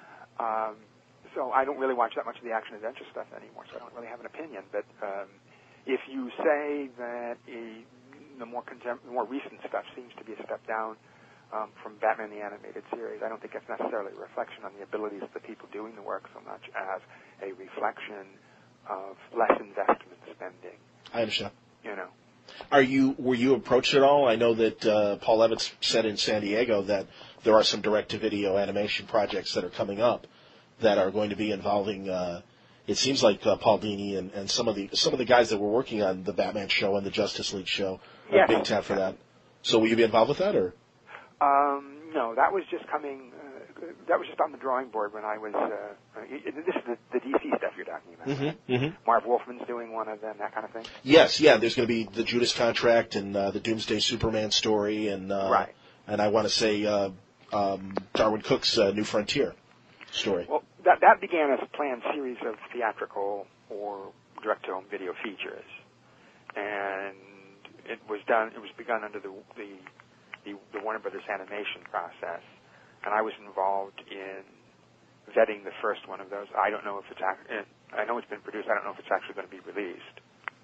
So I don't really watch that much of the action-adventure stuff anymore, so I don't really have an opinion. But if you say that the more recent stuff seems to be a step down from Batman the Animated Series, I don't think it's necessarily a reflection on the abilities of the people doing the work so much as a reflection of less investment spending. I understand. Were you approached at all? I know that Paul Levitz said in San Diego that there are some direct-to-video animation projects that are coming up that are going to be involving. It seems like Paul Dini and some of the guys that were working on the Batman show and the Justice League show are big time for that. So will you be involved with that, or? No, that was just coming. That was just on the drawing board when I was. This is the DC stuff you're talking about. Mm-hmm, mm-hmm. Marv Wolfman's doing one of them, that kind of thing. Yes, yeah. There's going to be the Judas Contract and the Doomsday Superman story, and right. And I want to say Darwin Cook's New Frontier story. Well, that began as a planned series of theatrical or direct-to-home video features, and it was begun under the Warner Brothers animation process, and I was involved in vetting the first one of those. I don't know if I know it's been produced. I don't know if it's actually going to be released.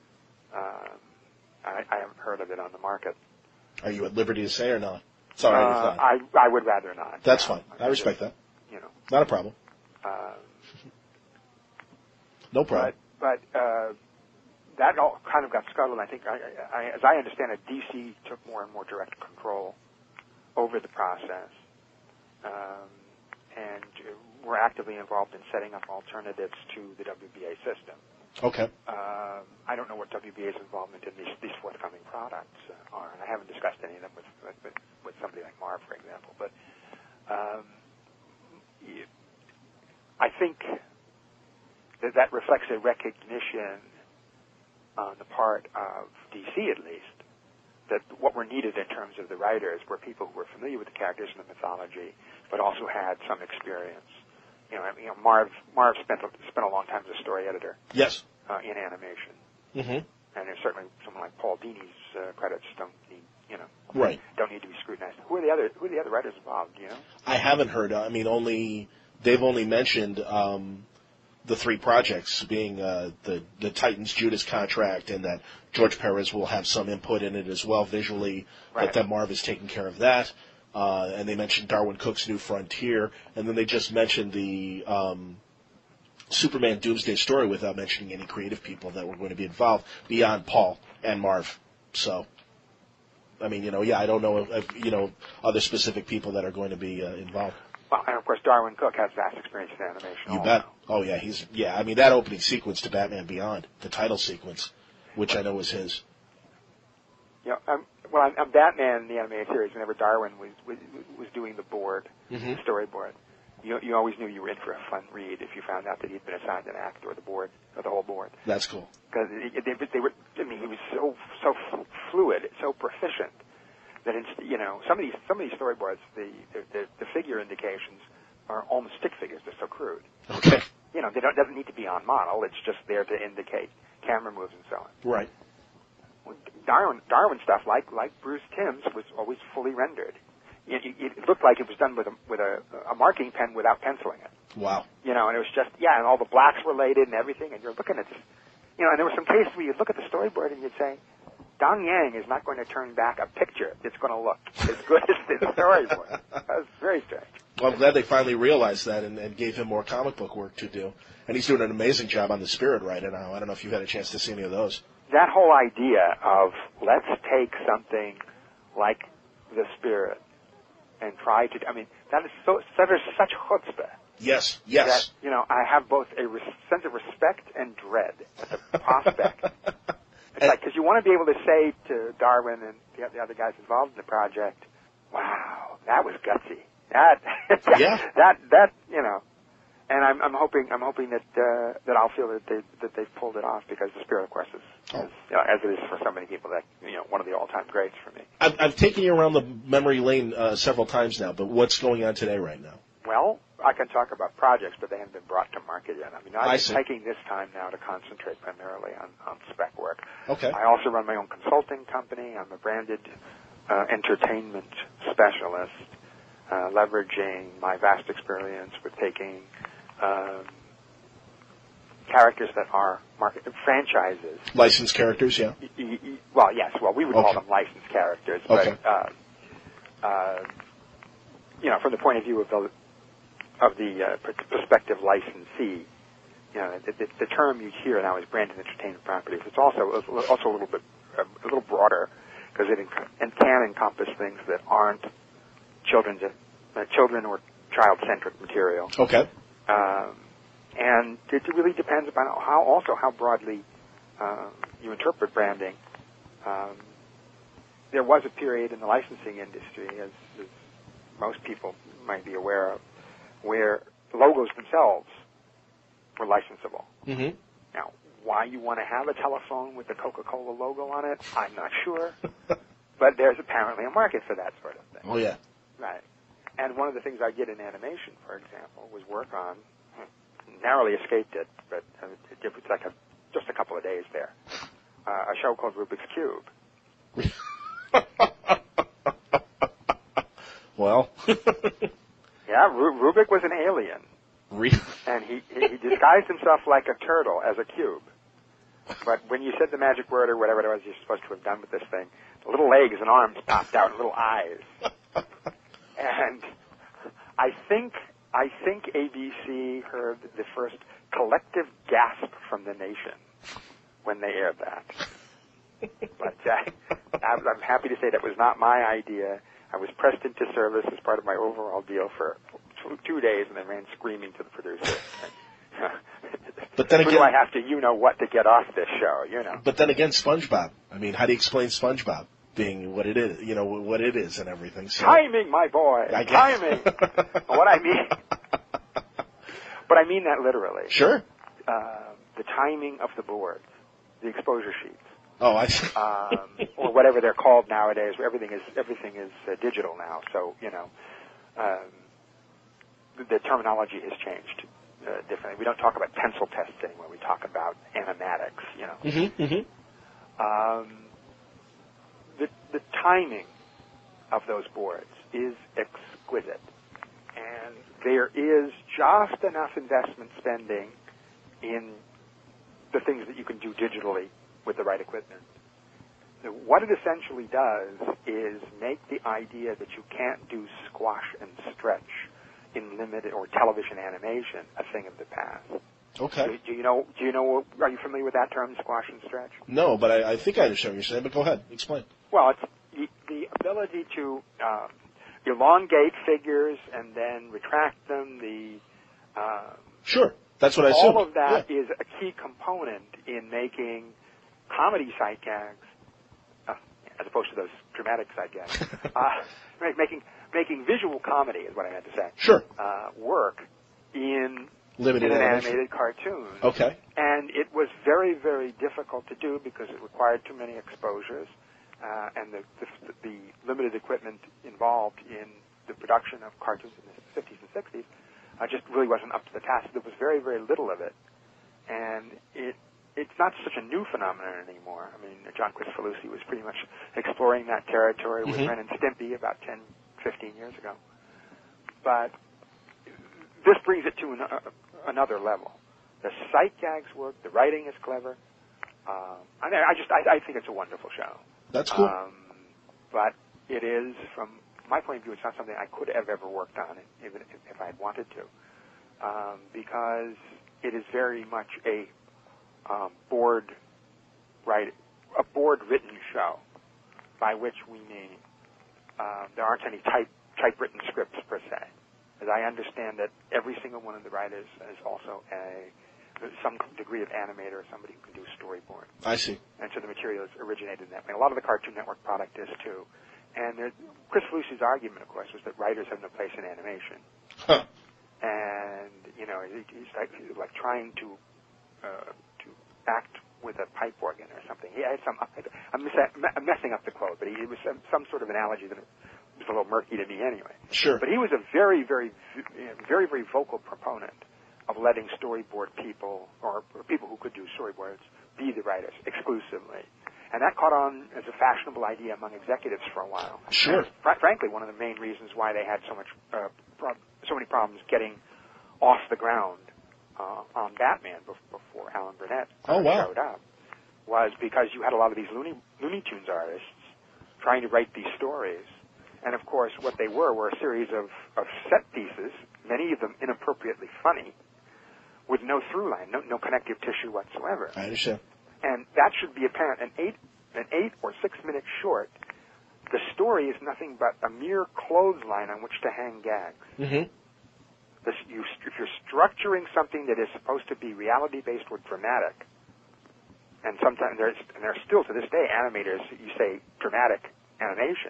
I haven't heard of it on the market. Are you at liberty to say or not? Sorry, I would rather not. That's fine. I respect that. Not a problem. No problem. But that all kind of got scuttled. I think, as I understand it, DC took more and more direct control over the process, and we're actively involved in setting up alternatives to the WBA system. Okay. I don't know what WBA's involvement in these forthcoming products are, and I haven't discussed any of them with somebody like Marv, for example. But I think that reflects a recognition on the part of DC, at least, that what were needed in terms of the writers were people who were familiar with the characters and the mythology, but also had some experience. Marv spent a long time as a story editor. Yes. In animation. Mm-hmm. And there's certainly someone like Paul Dini's credits don't need to be scrutinized. Who are the other writers involved? Do you know? I haven't heard. I mean, they've only mentioned the three projects being the Titans Judas Contract, and that George Perez will have some input in it as well visually, right. but that Marv is taking care of that. And they mentioned Darwin Cook's New Frontier, and then they just mentioned the Superman Doomsday story without mentioning any creative people that were going to be involved beyond Paul and Marv. So, I mean, I don't know if other specific people that are going to be involved. Well, and of course, Darwin Cook has vast experience in animation. You bet. Oh yeah, I mean, that opening sequence to Batman Beyond, the title sequence, which I know was his. Well, on Batman the Animated Series, whenever Darwin was doing the board, mm-hmm. the storyboard, you always knew you were in for a fun read if you found out that he'd been assigned an act or the board or the whole board. That's cool. Because they were. I mean, he was so fluid, so proficient that some of these storyboards, the figure indications are almost stick figures. They're so crude. Okay. Doesn't need to be on model. It's just there to indicate camera moves and so on. Right. Darwin stuff, like Bruce Timm's, was always fully rendered. It looked like it was done with a marking pen without penciling it. Wow. And it was just, and all the blacks were laid in and everything, and you're looking at this, and there were some cases where you'd look at the storyboard and you'd say, Dong Yang is not going to turn back a picture that's going to look as good as the storyboard. That was very strange. Well, I'm glad they finally realized that and gave him more comic book work to do. And he's doing an amazing job on the Spirit right now. I don't know if you've had a chance to see any of those. That whole idea of let's take something like the Spirit and try to, that is such chutzpah. Yes. That, I have both a sense of respect and dread at the prospect It's like, because you want to be able to say to Darwin and the other guys involved in the project, wow, that was gutsy. That, that, you know. And I'm hoping that I'll feel that they've pulled it off, because the Spirit of Quest is, you know, as it is for so many people, that, you know, one of the all-time greats for me. I've taken you around the memory lane several times now, but what's going on today right now? Well, I can talk about projects, but they haven't been brought to market yet. I mean, I'm taking this time now to concentrate primarily on spec work. Okay. I also run my own consulting company. I'm a branded entertainment specialist, leveraging my vast experience with taking characters that are franchises. Licensed characters, yeah. Well, yes. Well, we would call them licensed characters, but you know, from the point of view of the prospective licensee, you know, the term you hear now is branded entertainment properties. It's also a little broader, because it can encompass things that aren't children or child-centric material. Okay. And it really depends upon how broadly you interpret branding. There was a period in the licensing industry, as most people might be aware of, where logos themselves were licensable. Mm-hmm. Now, why you want to have a telephone with the Coca-Cola logo on it, I'm not sure. But there's apparently a market for that sort of thing. Oh, yeah. Right. And one of the things I did in animation, for example, was work on, narrowly escaped it, but it was like just a couple of days there, a show called Rubik's Cube. Well. Yeah, Rubik was an alien. And he disguised himself like a turtle as a cube. But when you said the magic word or whatever it was you're supposed to have done with this thing, the little legs and arms popped out and little eyes. And I think ABC heard the first collective gasp from the nation when they aired that. But I'm happy to say that was not my idea. I was pressed into service as part of my overall deal for 2 days, and then ran screaming to the producer. But then again, who do I have to, what to get off this show, But then again, SpongeBob. I mean, how do you explain SpongeBob being what it is, what it is and everything? So, timing, my boy. Timing. What I mean. But I mean that literally. Sure. The timing of the boards, the exposure sheets. Oh, I see. Or whatever they're called nowadays. Everything is digital now. So, the terminology has changed differently. We don't talk about pencil tests anymore. We talk about animatics, Mm-hmm, mm-hmm. The timing of those boards is exquisite. And there is just enough investment spending in the things that you can do digitally with the right equipment. So what it essentially does is make the idea that you can't do squash and stretch in limited or television animation a thing of the past. Okay. Do you know? Are you familiar with that term, squash and stretch? No, but I think I understand what you're saying. But go ahead, explain. Well, it's the ability to elongate figures and then retract them. Sure, that's what I assumed. All of that is a key component in making comedy sight gags, as opposed to those dramatic sight gags. Making visual comedy is what I meant to say. Sure. Work in limited an animated cartoon. Okay. And it was very, very difficult to do because it required too many exposures, and the limited equipment involved in the production of cartoons in the 50s and 60s just really wasn't up to the task. There was very, very little of it, and it's not such a new phenomenon anymore. I mean, John Kricfalusi was pretty much exploring that territory with Ren and Stimpy about 10, 15 years ago. But this brings it to another level. The sight gags work. The writing is clever. I think it's a wonderful show. That's cool. But it is, from my point of view, it's not something I could have ever worked on, even if I had wanted to, because it is very much a board-written show, by which we mean there aren't any typewritten scripts per se. As I understand that every single one of the writers is also some degree of animator or somebody who can do storyboard. I see. And so the material is originated in that way. A lot of the Cartoon Network product is too. And Chris Lucy's argument, of course, was that writers have no place in animation. Huh. And he's like trying to act with a pipe organ or something. He had I'm messing up the quote, but it was some sort of analogy that was a little murky to me anyway. Sure. But he was a very, very, very, very vocal proponent of letting storyboard people or people who could do storyboards be the writers exclusively. And that caught on as a fashionable idea among executives for a while. Sure. And frankly, one of the main reasons why they had so many problems getting off the ground on Batman before Alan Burnett showed up was because you had a lot of these Looney Tunes artists trying to write these stories. And, of course, what they were a series of set pieces, many of them inappropriately funny, with no through line, no connective tissue whatsoever. I understand. And that should be apparent. An 8 or 6 minute short, the story is nothing but a mere clothesline on which to hang gags. Mm-hmm. If you're structuring something that is supposed to be reality-based or dramatic, and sometimes there's still to this day animators, you say dramatic animation,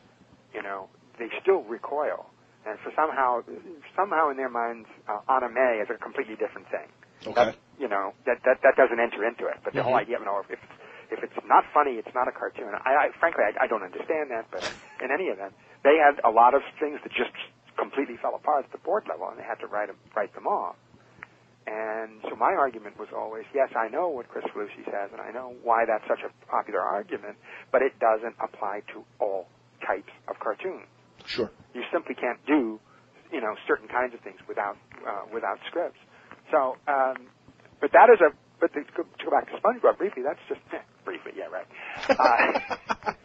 they still recoil. And for somehow in their minds, anime is a completely different thing. Okay. That doesn't enter into it. But the whole idea, if it's not funny, it's not a cartoon. Frankly, I don't understand that. But in any event, they had a lot of things that just completely fell apart at the board level, and they had to write them off. And so my argument was always, yes, I know what Chris Lucy says, and I know why that's such a popular argument, but it doesn't apply to all types of cartoons. Sure. You simply can't do, certain kinds of things without scripts. So, but to go back to SpongeBob briefly, that's just briefly, yeah, right.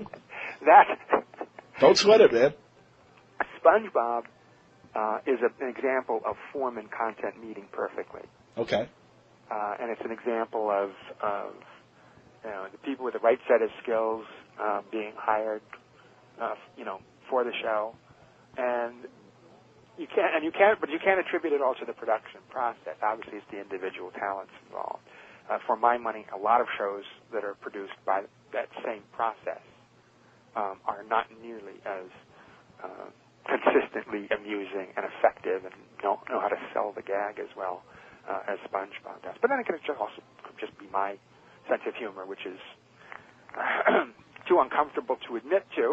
Don't sweat it, man. SpongeBob is an example of form and content meeting perfectly. Okay. And it's an example of the people with the right set of skills being hired, for the show, and you can't attribute it all to the production process. Obviously, it's the individual talents involved. For my money, a lot of shows that are produced by that same process are not nearly as consistently amusing and effective and know how to sell the gag as well as SpongeBob does. But then it could just be my sense of humor, which is too uncomfortable to admit to.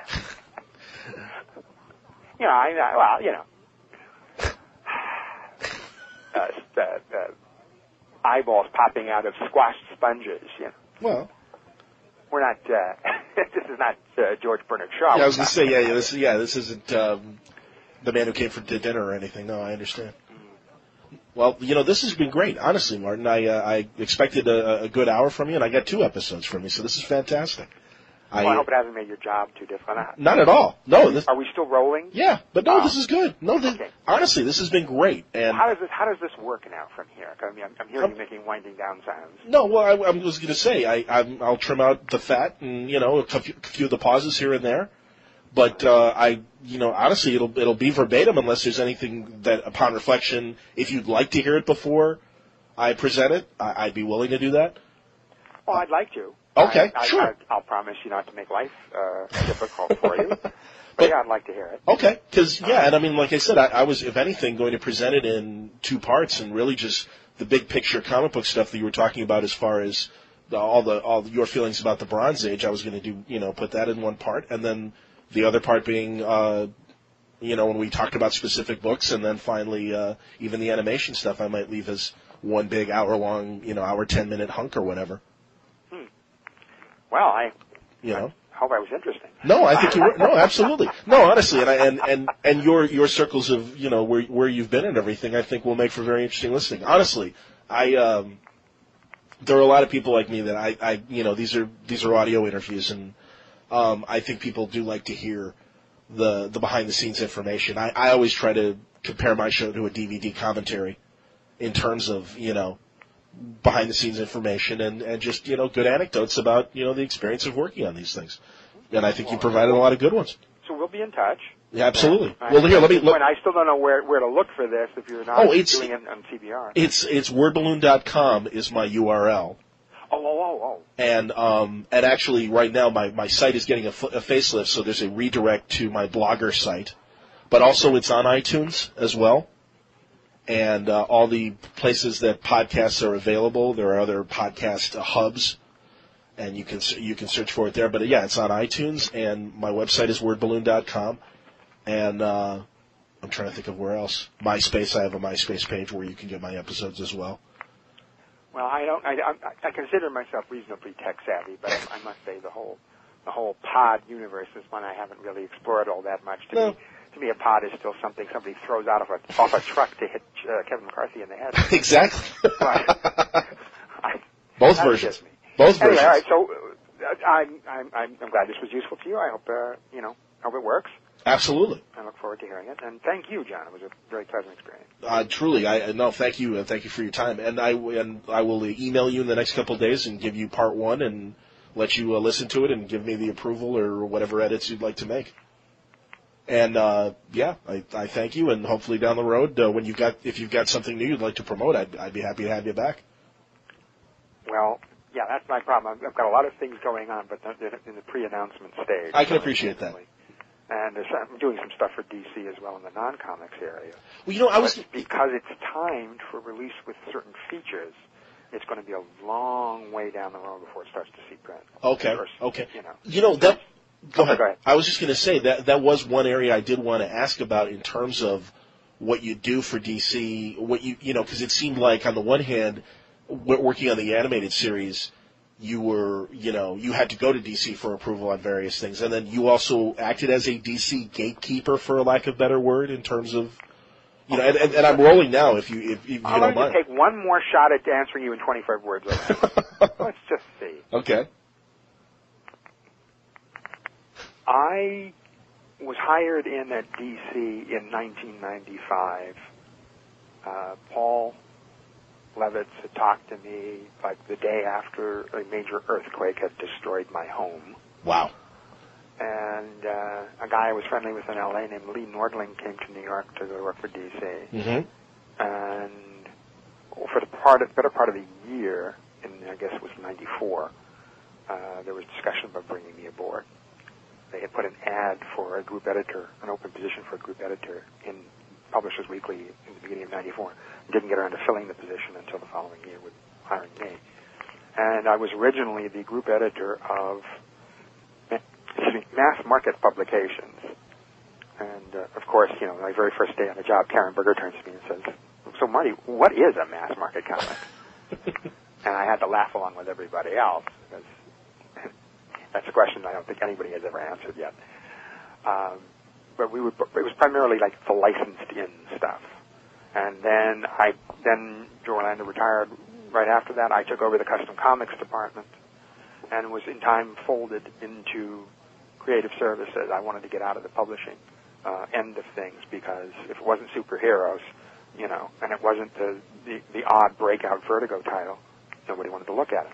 Eyeballs popping out of squashed sponges. Well, we're not. This is not George Bernard Shaw. Yeah, I was going to say, this isn't the man who came for dinner or anything. No, I understand. Well, this has been great, honestly, Martin. I expected a good hour from you, and I got 2 episodes from you, so this is fantastic. I hope it hasn't made your job too difficult. Not at all. No. Are we still rolling? Yeah, but no, this is good. No, okay. Honestly, this has been great. And how does this work now from here? I mean, I'm hearing you making winding down sounds. No, well, I was going to say I'll trim out the fat and a few of the pauses here and there, but honestly, it'll be verbatim unless there's anything that, upon reflection, if you'd like to hear it before I present it, I'd be willing to do that. Well, I'd like to. Okay, sure. I'll promise you not to make life difficult for you. But yeah, I'd like to hear it. Okay, because, and I mean, like I said, I was, if anything, going to present it in 2 parts and really just the big picture comic book stuff that you were talking about as far as all your feelings about the Bronze Age. I was going to do, put that in 1 part, and then the other part being, when we talked about specific books, and then finally even the animation stuff I might leave as one big hour-long, hour 10-minute hunk or whatever. Well, I hope I was interesting. No, I think you were. No, absolutely. No, honestly, and your circles of where you've been and everything, I think will make for very interesting listening. Honestly, there are a lot of people like me that these are audio interviews, and I think people do like to hear the behind the scenes information. I always try to compare my show to a DVD commentary in terms of behind the scenes information and just good anecdotes about the experience of working on these things, and I think you provided a lot of good ones. So we'll be in touch. Yeah, absolutely. Yeah. Well, here, let me look. I still don't know where to look for this if you're not doing it on CBR. It's wordballoon.com is my URL. Oh. And actually, right now, my site is getting a facelift, so there's a redirect to my Blogger site. But also, it's on iTunes as well. And all the places that podcasts are available. There are other podcast hubs, and you can search for it there. But yeah, it's on iTunes, and my website is wordballoon.com. And I'm trying to think of where else. MySpace, I have a MySpace page where you can get my episodes as well. Well, I consider myself reasonably tech savvy, but I must say the whole pod universe is one I haven't really explored all that much. To me, a pod is still something somebody throws off a truck to hit Kevin McCarthy in the head. Exactly. Both versions. Both versions. All right. So I'm glad this was useful to you. I hope hope it works. Absolutely. I look forward to hearing it. And thank you, John. It was a very pleasant experience. Truly, thank you. Thank you for your time. And I will email you in the next couple of days and give you part one and let you listen to it and give me the approval or whatever edits you'd like to make. And I thank you. And hopefully down the road, if you've got something new you'd like to promote, I'd be happy to have you back. Well, yeah, that's my problem. I've got a lot of things going on, but they're in the pre-announcement stage. I can appreciate that. And I'm doing some stuff for DC as well in the non-comics area. Well, because it's timed for release with certain features, it's going to be a long way down the road before it starts to see print. Okay. Go ahead. I was just going to say that was one area I did want to ask about in terms of what you do for DC. Because it seemed like on the one hand, working on the animated series, you had to go to DC for approval on various things, and then you also acted as a DC gatekeeper, for a lack of a better word, in terms of, and I'm rolling now. If you don't mind, I'm going to take one more shot at answering you in 25 words. Let's just see. Okay. I was hired in at DC in 1995. Paul Levitz had talked to me like the day after a major earthquake had destroyed my home. Wow. And a guy I was friendly with in L.A. named Lee Nordling came to New York to go work for D.C. Mm-hmm. And for the better part of the year, I guess it was 94, there was discussion about bringing me aboard. They had put an ad for a group editor, an open position for a group editor in Publishers Weekly in the beginning of 94. Didn't get around to filling the position until the following year with hiring me. And I was originally the group editor of mass market publications. And, of course, my very first day on the job, Karen Berger turns to me and says, "So, Marty, what is a mass market comic?" And I had to laugh along with everybody else, because that's a question I don't think anybody has ever answered yet. But it was primarily like the licensed-in stuff. And then Joe Orlando retired. Right after that, I took over the custom comics department and was in time folded into creative services. I wanted to get out of the publishing end of things, because if it wasn't superheroes, and it wasn't the odd breakout Vertigo title, nobody wanted to look at it.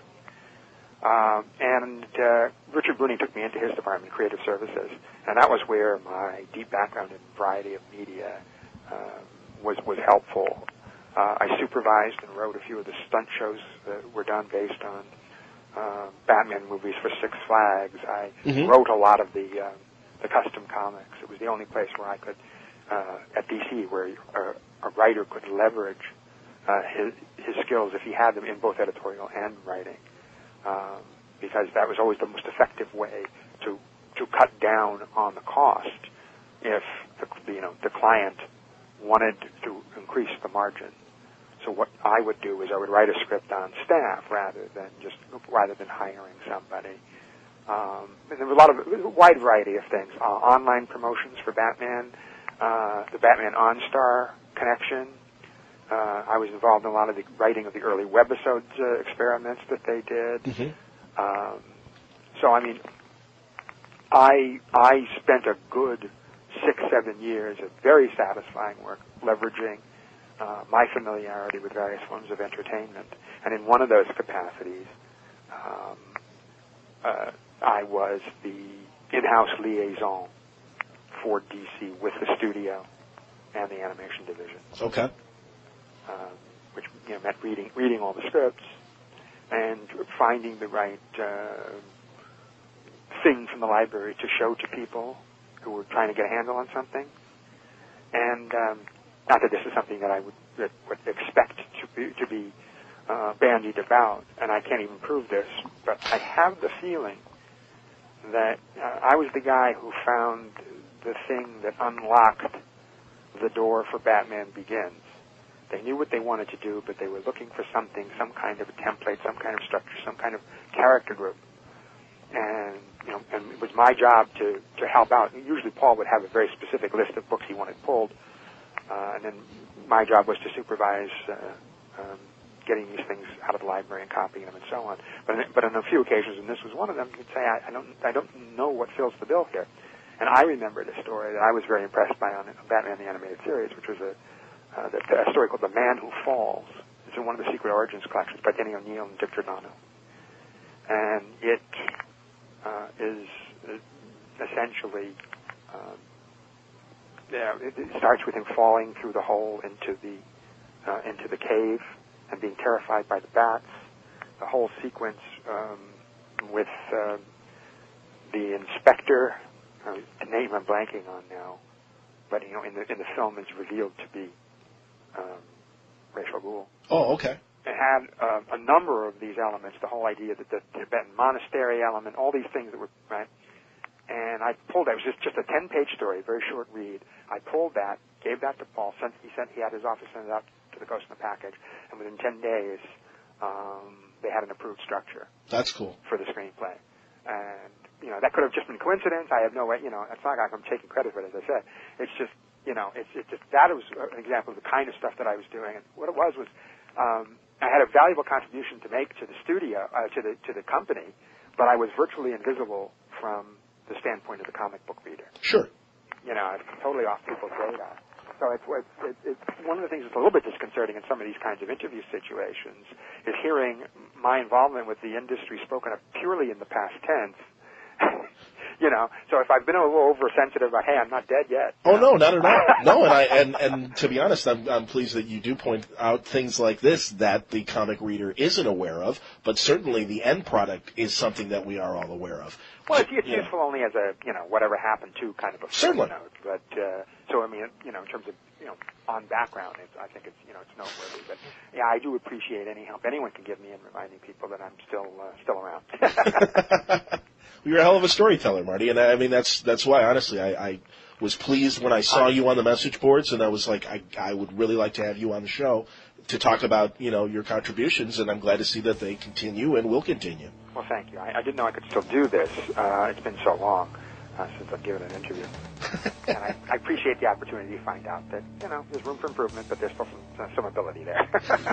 And Richard Bruni took me into his department, creative services, and that was where my deep background in variety of media was helpful. I supervised and wrote a few of the stunt shows that were done based on Batman movies for Six Flags. I wrote a lot of the custom comics. It was the only place where I could, at DC, where a writer could leverage his skills if he had them in both editorial and writing, because that was always the most effective way to cut down on the cost if the client wanted to increase the margin. So what I would do is I would write a script on staff rather than hiring somebody. And there was a wide variety of things. Online promotions for Batman, the Batman OnStar connection. I was involved in a lot of the writing of the early webisodes experiments that they did. Mm-hmm. So, I spent a good 6-7 years of very satisfying work leveraging my familiarity with various forms of entertainment. And in one of those capacities, I was the in-house liaison for DC with the studio and the animation division. Okay. Which meant reading all the scripts and finding the right thing from the library to show to people who were trying to get a handle on something. And not that this is something that I would expect to be bandied about, and I can't even prove this, but I have the feeling that I was the guy who found the thing that unlocked the door for Batman Begins. They knew what they wanted to do, but they were looking for something, some kind of a template, some kind of structure, some kind of character group. And and it was my job to help out. Usually Paul would have a very specific list of books he wanted pulled, and then my job was to supervise getting these things out of the library and copying them and so on. But on a few occasions, and this was one of them, he'd say, I don't know what fills the bill here. And I remembered a story that I was very impressed by on Batman the Animated Series, which was a story called The Man Who Falls. It's in one of the Secret Origins collections by Denny O'Neil and Dick Giordano. And it is essentially, it starts with him falling through the hole into the cave and being terrified by the bats. The whole sequence with the inspector, the name I'm blanking on now, but in the film is revealed to be Ra's al Ghul. Oh, okay. It had a number of these elements, the whole idea that the Tibetan monastery element, all these things that were, right? And I pulled that. It was just a 10-page story, a very short read. I pulled that, gave that to Paul. He had his office send it out to the Ghost in the Package, and within 10 days, they had an approved structure. That's cool. For the screenplay. And, that could have just been coincidence. I have no way, it's not like I'm taking credit for it, as I said. It's just, it's just, that was an example of the kind of stuff that I was doing. And what it was, I had a valuable contribution to make to the studio, to the company, but I was virtually invisible from the standpoint of the comic book reader. Sure. It's totally off people's radar. So it's one of the things that's a little bit disconcerting in some of these kinds of interview situations is hearing my involvement with the industry spoken of purely in the past tense. So if I've been a little oversensitive about, hey, I'm not dead yet. Oh, no, not at all. No, and to be honest, I'm pleased that you do point out things like this that the comic reader isn't aware of, but certainly the end product is something that we are all aware of. Well, it's useful only as a, whatever happened to kind of a certainly note. But, so, I mean, in terms of, on background, I think it's, it's noteworthy. But, yeah, I do appreciate any help anyone can give me in reminding people that I'm still around. You're a hell of a storyteller, Marty, and I mean that's why honestly I was pleased when I saw you on the message boards, and I was like I would really like to have you on the show to talk about your contributions, and I'm glad to see that they continue and will continue. Well, thank you. I didn't know I could still do this. It's been so long since I've given an interview, and I appreciate the opportunity to find out that there's room for improvement, but there's still some ability there.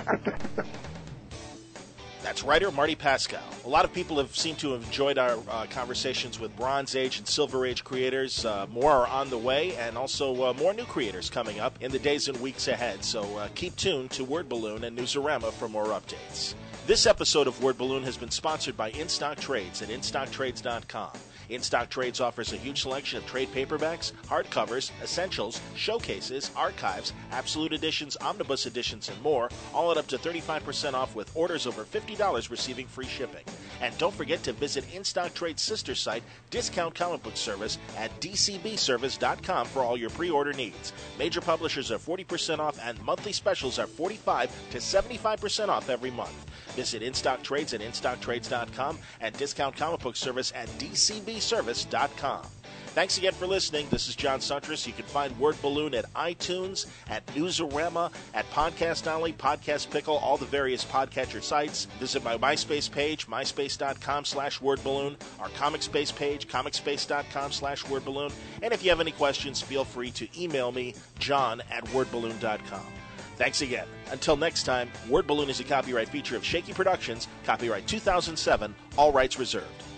That's writer Marty Pascal. A lot of people seemed to have enjoyed our conversations with Bronze Age and Silver Age creators. More are on the way, and also more new creators coming up in the days and weeks ahead. So keep tuned to Word Balloon and Newsarama for more updates. This episode of Word Balloon has been sponsored by InStock Trades at InStockTrades.com. InStock Trades offers a huge selection of trade paperbacks, hardcovers, essentials, showcases, archives, absolute editions, omnibus editions, and more, all at up to 35% off with orders over $50 receiving free shipping. And don't forget to visit InStock Trades' sister site, Discount Comic Book Service, at dcbservice.com for all your pre-order needs. Major publishers are 40% off, and monthly specials are 45 to 75% off every month. Visit InStock Trades at InStockTrades.com and Discount Comic Book Service at DCBService.com. Thanks again for listening. This is John Suntress. You can find Word Balloon at iTunes, at Newsarama, at Podcast Alley, Podcast Pickle, all the various podcatcher sites. Visit my MySpace page, myspace.com/wordballoon, our ComicSpace page, comicspace.com/wordballoon. And if you have any questions, feel free to email me, john@wordballoon.com. Thanks again. Until next time, Word Balloon is a copyright feature of Shaky Productions, copyright 2007, all rights reserved.